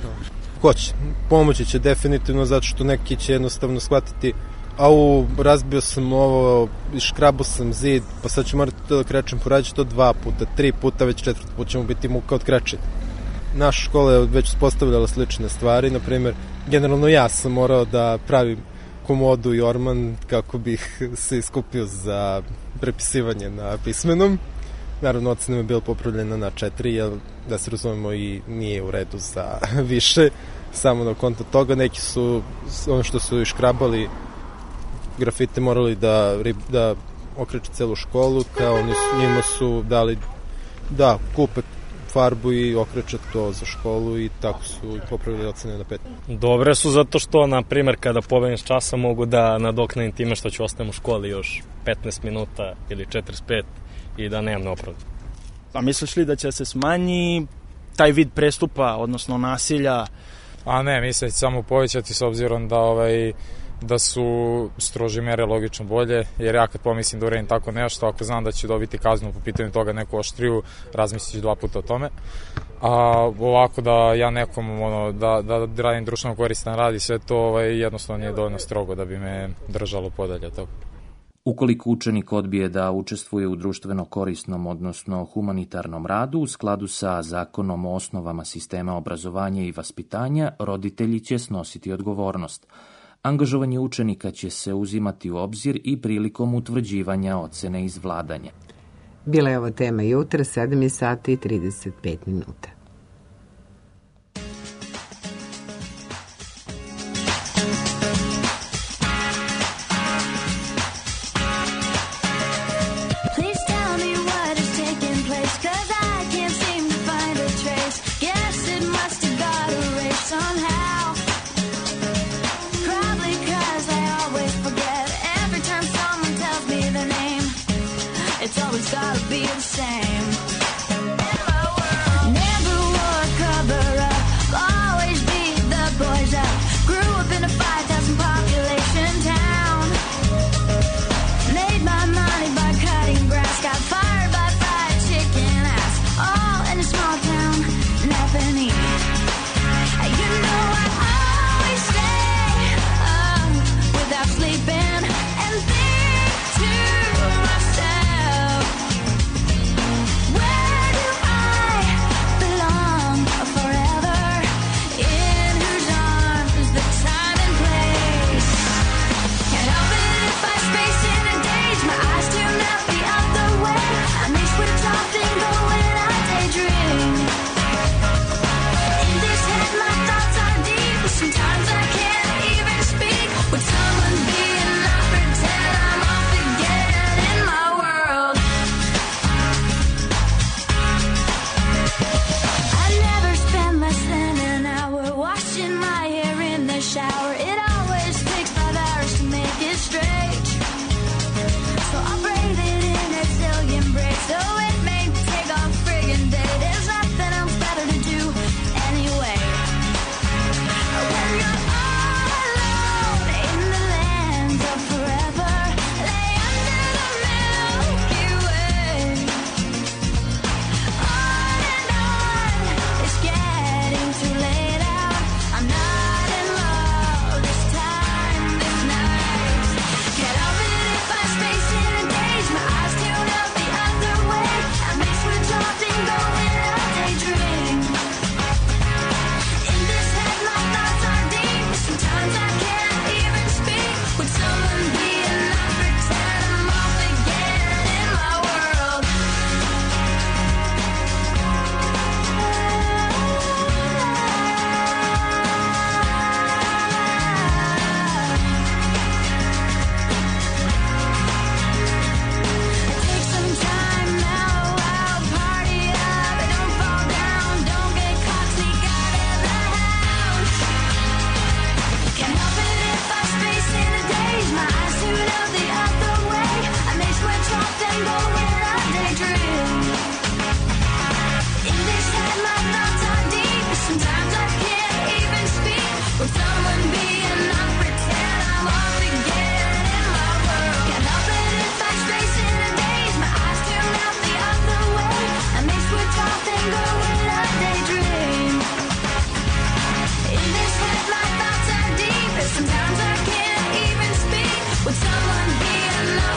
Speaker 16: Hoće. Pomoći će definitivno, zato što neki će jednostavno shvatiti au, razbio sam ovo, škrabao sam zid, pa sad ću morati to da krečem, poradit to dva puta, tri puta, već četvrt put ćemo biti muka od krečenja. Naša škola je već uspostavljala slične stvari, na primjer, generalno ja sam morao da pravim komodu i orman kako bih se iskupio za prepisivanje na pismenom. Naravno, ocena je bila popravljena na četiri, jer da se razumemo i nije u redu za više, samo na konto toga. Neki su, ono što su iškrabali grafite, morali da, da okreće celu školu, kao oni su, njima su dali da kupe farbu i okreće to za školu i tako su popravili ocene na pet.
Speaker 3: Dobre su zato što, na primjer, kada pobedim s časa mogu da nadoknadim time što ću ostajem u školi još petnaest minuta ili četrdeset pet i da nemam neopravdu.
Speaker 17: A misliš li da će se smanji taj vid prestupa, odnosno nasilja?
Speaker 24: A ne, mislim će samo povećati s obzirom da ovaj da su strože mere logično bolje, jer ja kad pomislim da uradim tako nešto, ako znam da ću dobiti kaznu po pitanju toga neku oštriju, razmislit ću dva puta o tome. A ovako da ja nekom, ono, da, da radim društveno koristan rad i sve to ovaj, jednostavno nije dovoljno strogo da bi me držalo podalje od toga.
Speaker 2: Ukoliko učenik odbije da učestvuje u društveno korisnom, odnosno humanitarnom radu, u skladu sa zakonom o osnovama sistema obrazovanja i vaspitanja, roditelji će snositi odgovornost. Angažovanje učenika će se uzimati u obzir i prilikom utvrđivanja ocene iz vladanja.
Speaker 6: Bila je ovo tema jutra, sedam sati i trideset pet minuta.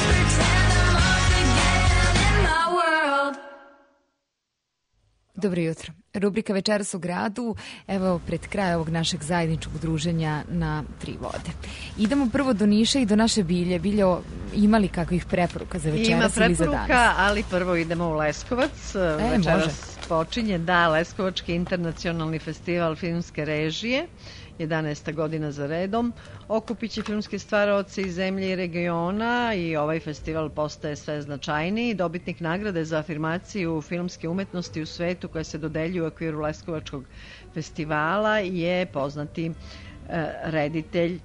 Speaker 5: Dobro jutro. Rubrika Večeras u gradu, evo pred kraj ovog našeg zajedničkog druženja na Tri vode. Idemo prvo do Niša i do naše Bilje. Biljo, ima li kakvih preporuka za večeras ili za danas?
Speaker 18: Ima preporuka, ali prvo idemo u Leskovac.
Speaker 5: E,
Speaker 18: večeras
Speaker 5: može.
Speaker 18: počinje, da, Leskovački internacionalni festival filmske režije. jedanaesta godina za redom. Okupit će filmske stvaraoce iz zemlje i regiona i ovaj festival postaje sve značajniji. Dobitnik nagrade za afirmaciju filmske umetnosti u svetu koja se dodeljuje u okviru Leskovačkog festivala je poznati e, reditelj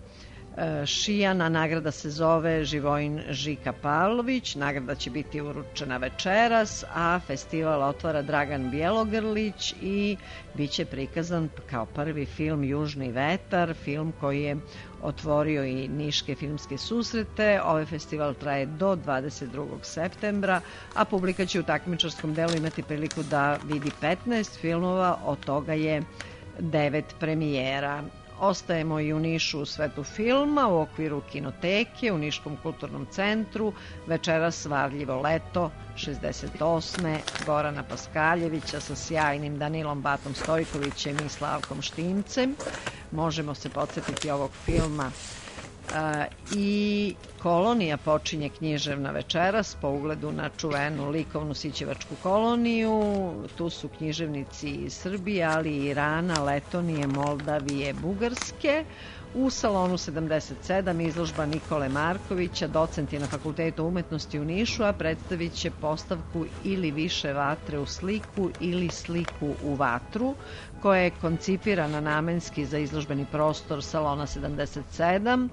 Speaker 18: Šijana. Nagrada se zove Živojin Žika Pavlović. Nagrada će biti uručena večeras, a festival otvara Dragan Bjelogrlić i bit će prikazan kao prvi film Južni vetar, film koji je otvorio i Niške filmske susrete. Ovaj festival traje do dvadeset drugog septembra, a publika će u takmičarskom delu imati priliku da vidi petnaest filmova, od toga je devet premijera. Ostajemo i u Nišu u svetu filma u okviru kinoteke u Niškom kulturnom centru. Večeras Varljivo leto šezdeset osme Gorana Paskaljevića sa sjajnim Danilom Batom Stojkovićem i Slavkom Štimcem. Možemo se podsjetiti ovog filma. E, I Kolonija počinje književna večeras po ugledu na čuvenu likovnu Sićevačku koloniju. Tu su književnici iz Srbije, ali i Irana, Letonije, Moldavije, Bugarske. U salonu sedamdeset sedam izložba Nikole Markovića, docent je na Fakultetu umetnosti u Nišu, a predstavit će postavku Ili više vatre u sliku ili sliku u vatru, koja je koncipirana namenski za izložbeni prostor salona sedamdeset sedam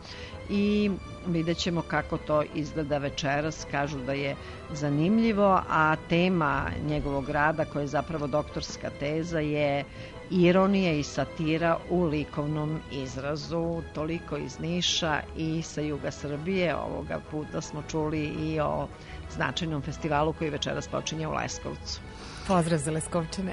Speaker 18: i vidjet ćemo kako to izgleda večeras. Kažu da je zanimljivo, a tema njegovog rada, koja je zapravo doktorska teza, je ironija i satira u likovnom izrazu. Toliko iz Niša i sa juga Srbije. Ovoga puta smo čuli i o značajnom festivalu koji večeras počinje u Leskovcu.
Speaker 5: Pozdrav za Leskovčane.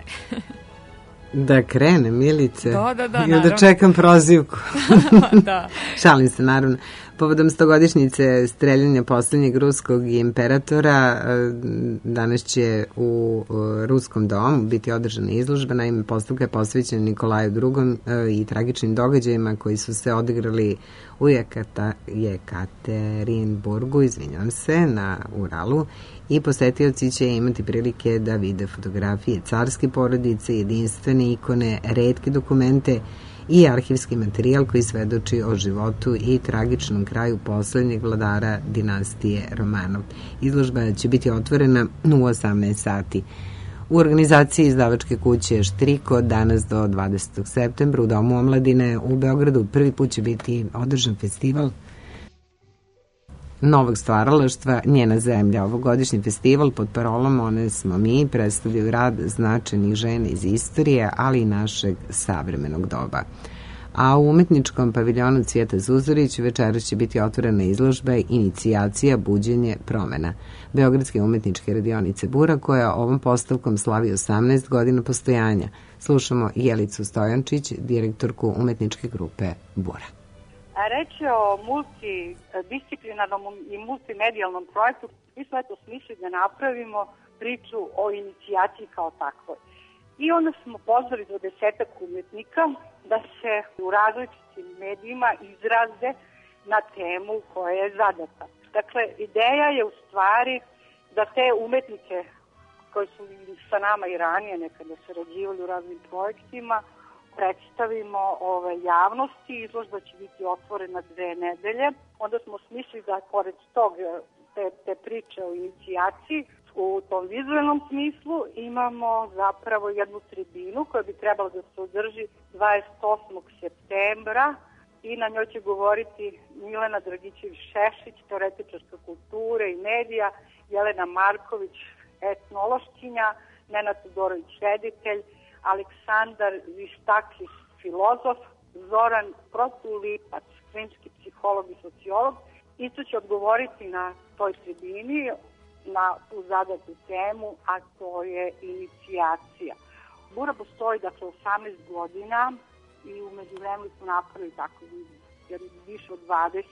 Speaker 6: Da krene, Milice.
Speaker 5: Da, da, da,
Speaker 6: ili da čekam prozivku.
Speaker 5: Da.
Speaker 6: Šalim se, naravno. Povodom stogodišnjice streljanja poslednjeg ruskog imperatora, danas će u Ruskom domu biti održana izložba. Naime, postavka je posvećena Nikolaju drugom i tragičnim događajima koji su se odigrali u Jekata, Jekaterinburgu, izvinjam se, na Uralu, i posetioci će imati prilike da vide fotografije carske porodice, jedinstvene ikone, retke dokumente i arhivski materijal koji svedoči o životu i tragičnom kraju poslednjeg vladara dinastije Romanov. Izložba će biti otvorena u osamnaest sati. U organizaciji izdavačke kuće Štriko danas do dvadesetog septembra u Domu omladine u Beogradu prvi put će biti održan festival novog stvaralaštva Njena zemlja. Ovogodišnji festival pod parolom One smo mi predstavljaju rad značajnih žena iz istorije, ali i našeg savremenog doba. A u umetničkom paviljonu Cvijeta Zuzorić večeras će biti otvorena izložba Inicijacija, buđenje, promena Beogradske umetničke radionice Bura, koja ovom postavkom slavi osamnaest godina postojanja. Slušamo Jelicu Stojančić, direktorku umetničke grupe Bura.
Speaker 19: Reč je o multidisciplinarnom i multimedijalnom projektu. Mi smo eto smislili da napravimo priču o inicijaciji kao takvoj. I onda smo pozvali do desetak umetnika da se u različitim medijima izraze na temu koja je zadata. Dakle, ideja je u stvari da te umetnike koji su sa nama i ranije nekada sarađivali u raznim projektima predstavimo ove javnosti. Izložba će biti otvorena dve nedelje. Onda smo smislili da pored tog te, te priče o inicijaciji u tom vizualnom smislu imamo zapravo jednu tribinu koja bi trebala da se održi dvadeset osmog septembra i na njoj će govoriti Milena Dragićević-Šešić, teoretičarka kulture i medija, Jelena Marković, etnološkinja, Nenad Todorović, reditelj, Aleksandar Vištaklis, filozof, Zoran Protulipac, klinički psiholog i sociolog. Isto će odgovoriti na toj tribini na tu zadatu temu, a to je inicijacija. Bura postoji dakle osamnaest godina i u međuvremenu smo napravili tako više od dvadeset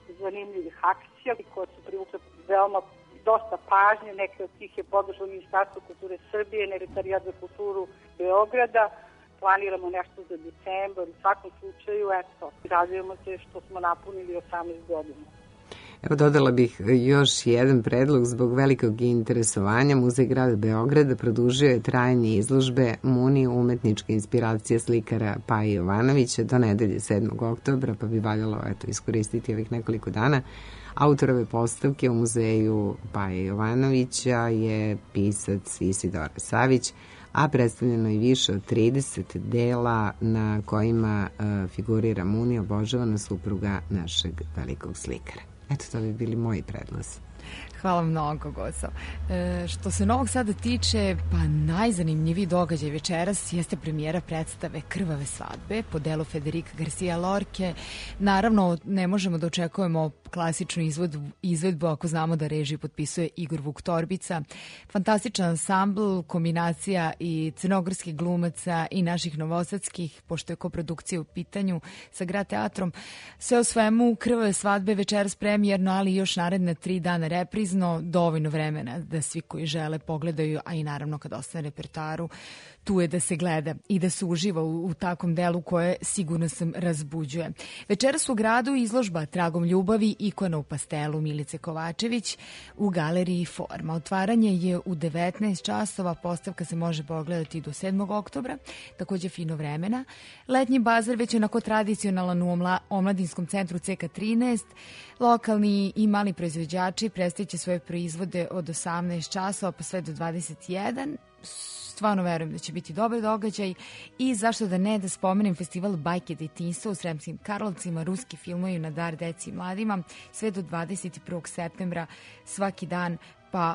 Speaker 19: zanimljivih akcija koje su privukle veoma dosta pažnje. Neke od tih je podržalo Ministarstvo kulture Srbije, Sekretarijat za kulturu Beograda. Planiramo nešto za decembar. U svakom slučaju, eto, radujemo se što smo napunili osamnaest godina.
Speaker 6: Evo, dodala bih još jedan predlog. Zbog velikog interesovanja Muzej grada Beograda produžio je trajanje izložbe Muni umetničke inspiracije slikara Paje Jovanovića do nedelje sedmog oktobra, pa bi valjalo eto, iskoristiti ovih nekoliko dana. Autorove postavke u muzeju Paje Jovanovića je pisac Isidora Savić, a predstavljeno je više od trideset dela na kojima uh, figurira Muni, obožavana supruga našeg velikog slikara. Eto, to bi bili moji predlozi.
Speaker 5: Hvala mnogo, Goco. E, što se Novog Sada tiče, pa najzanimljiviji događaj večeras jeste premijera predstave Krvave svadbe po delu Federica Garcia Lorke. Naravno, ne možemo da očekujemo klasičnu izvedbu, izvedbu ako znamo da režiju potpisuje Igor Vuk Torbica. Fantastičan ansambl, kombinacija i crnogorskih glumaca i naših novosadskih, pošto je koprodukcija u pitanju sa Grad teatrom. Sve o svemu, Krvave svadbe večeras premijerno, ali još naredne tri dana reprizno, dovoljno vremena da svi koji žele pogledaju, a i naravno kad ostane repertoaru, tu je da se gleda i da se uživa u, u takvom delu koje sigurno sam razbuđuje. Večeras u gradu izložba Tragom ljubavi, ikona u pastelu Milice Kovačević u galeriji Forma. Otvaranje je u devetnaest časova, postavka se može pogledati do sedmog oktobra, takođe fino vremena. Letnji bazar već onako tradicionalan u omla, omladinskom centru C K trinaest. Lokalni i mali proizvođači predstavit će svoje proizvode od osamnaest časova pa sve do dvadeset jedan. Stvarno verujem da će biti dobar događaj i zašto da ne da spomenem festival Bajke detinjstva u Sremskim Karlovcima, ruski filmovi na dar deci i mladima, sve do dvadeset prvog septembra svaki dan, pa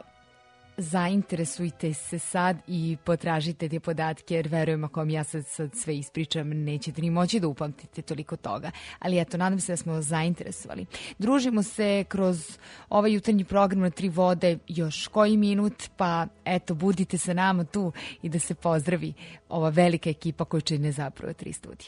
Speaker 5: zainteresujte se sad i potražite te podatke, jer verujem ako vam ja sad, sad sve ispričam, nećete ni moći da upamtite toliko toga. Ali eto, nadam se da smo zainteresovali. Družimo se kroz ovaj jutarnji program na Tri vode još koji minut, pa eto, budite sa nama tu i da se pozdravi ova velika ekipa koja čine zapravo Tri studija.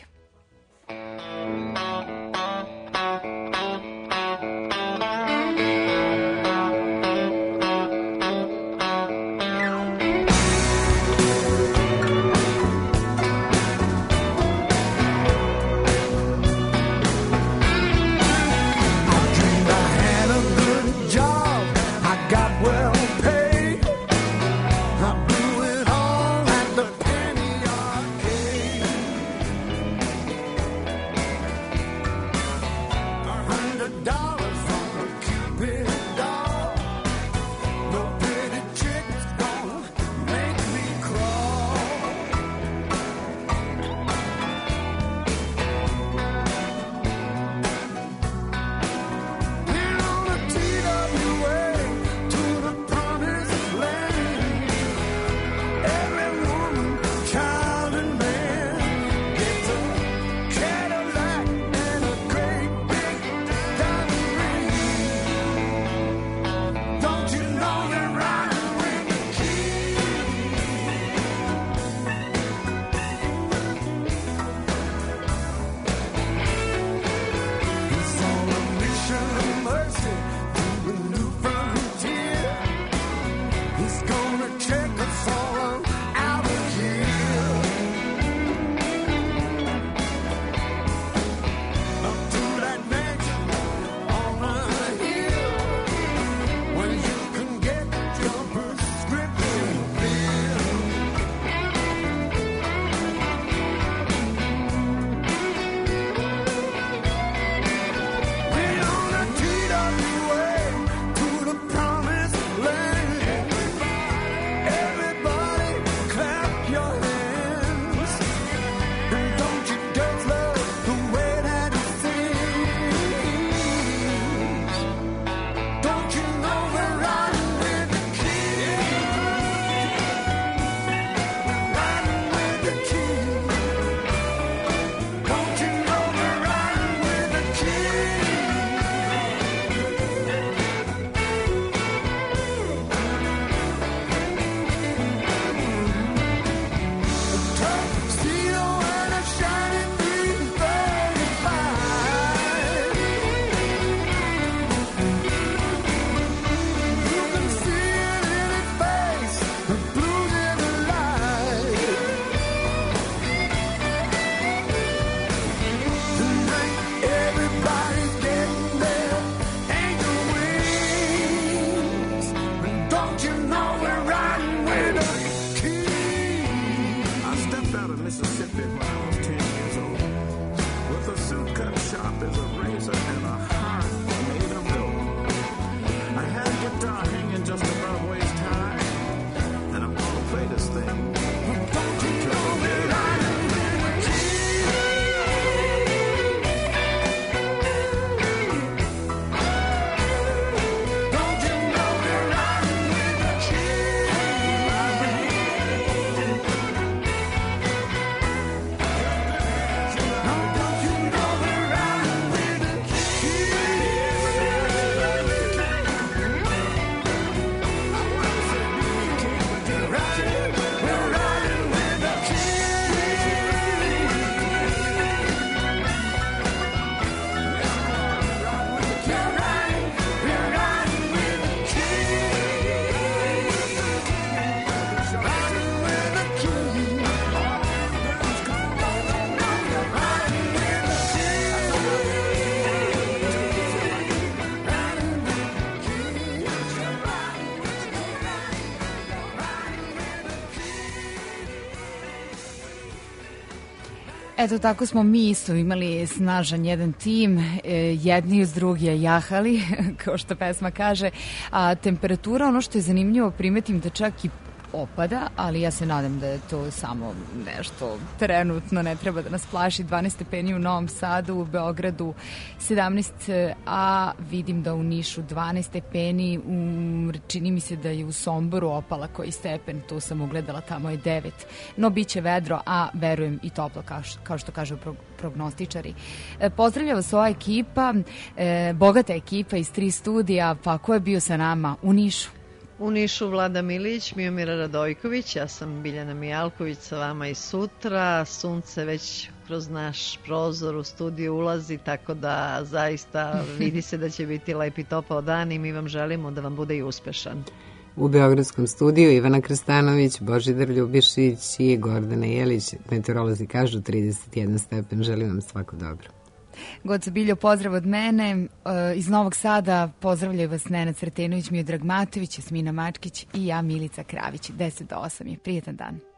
Speaker 5: Eto, tako smo mi isto imali snažan jedan tim, e, jedni uz druge jahali, kao što pesma kaže, a temperatura, ono što je zanimljivo, primetim da čak i opada, ali ja se nadam da je to samo nešto trenutno, ne treba da nas plaši. dvanaest stepeni u Novom Sadu, u Beogradu sedamnaest, a vidim da u Nišu dvanaest stepeni, u, čini mi se da je u Somboru opala koji stepen, to sam ugledala, tamo je devet, no bit će vedro, a verujem i toplo, kao, kao što kažu prognostičari. E, pozdravlja vas ova ekipa, e, bogata ekipa iz tri studija, pa ko je bio sa nama u Nišu?
Speaker 18: U Nišu Vlada Milić, Miomira Radojković, ja sam Biljana Mijalković sa vama i sutra. Sunce već kroz naš prozor u studiju ulazi, tako da zaista vidi se da će biti lep i topao dan i mi vam želimo da vam bude i uspešan.
Speaker 6: U Beogradskom studiju Ivana Krstanović, Božidar Ljubišić i Gordana Jelić. Meteorolozi kažu trideset jedan stepen. Želim vam svako dobro.
Speaker 5: Goca Biljo, pozdrav od mene. Iz Novog Sada pozdravljaju vas Nenad Sretenović, Miodrag Matović, Jasmina Mačkić i ja, Milica Kravić. deset do osam je. Prijetan dan.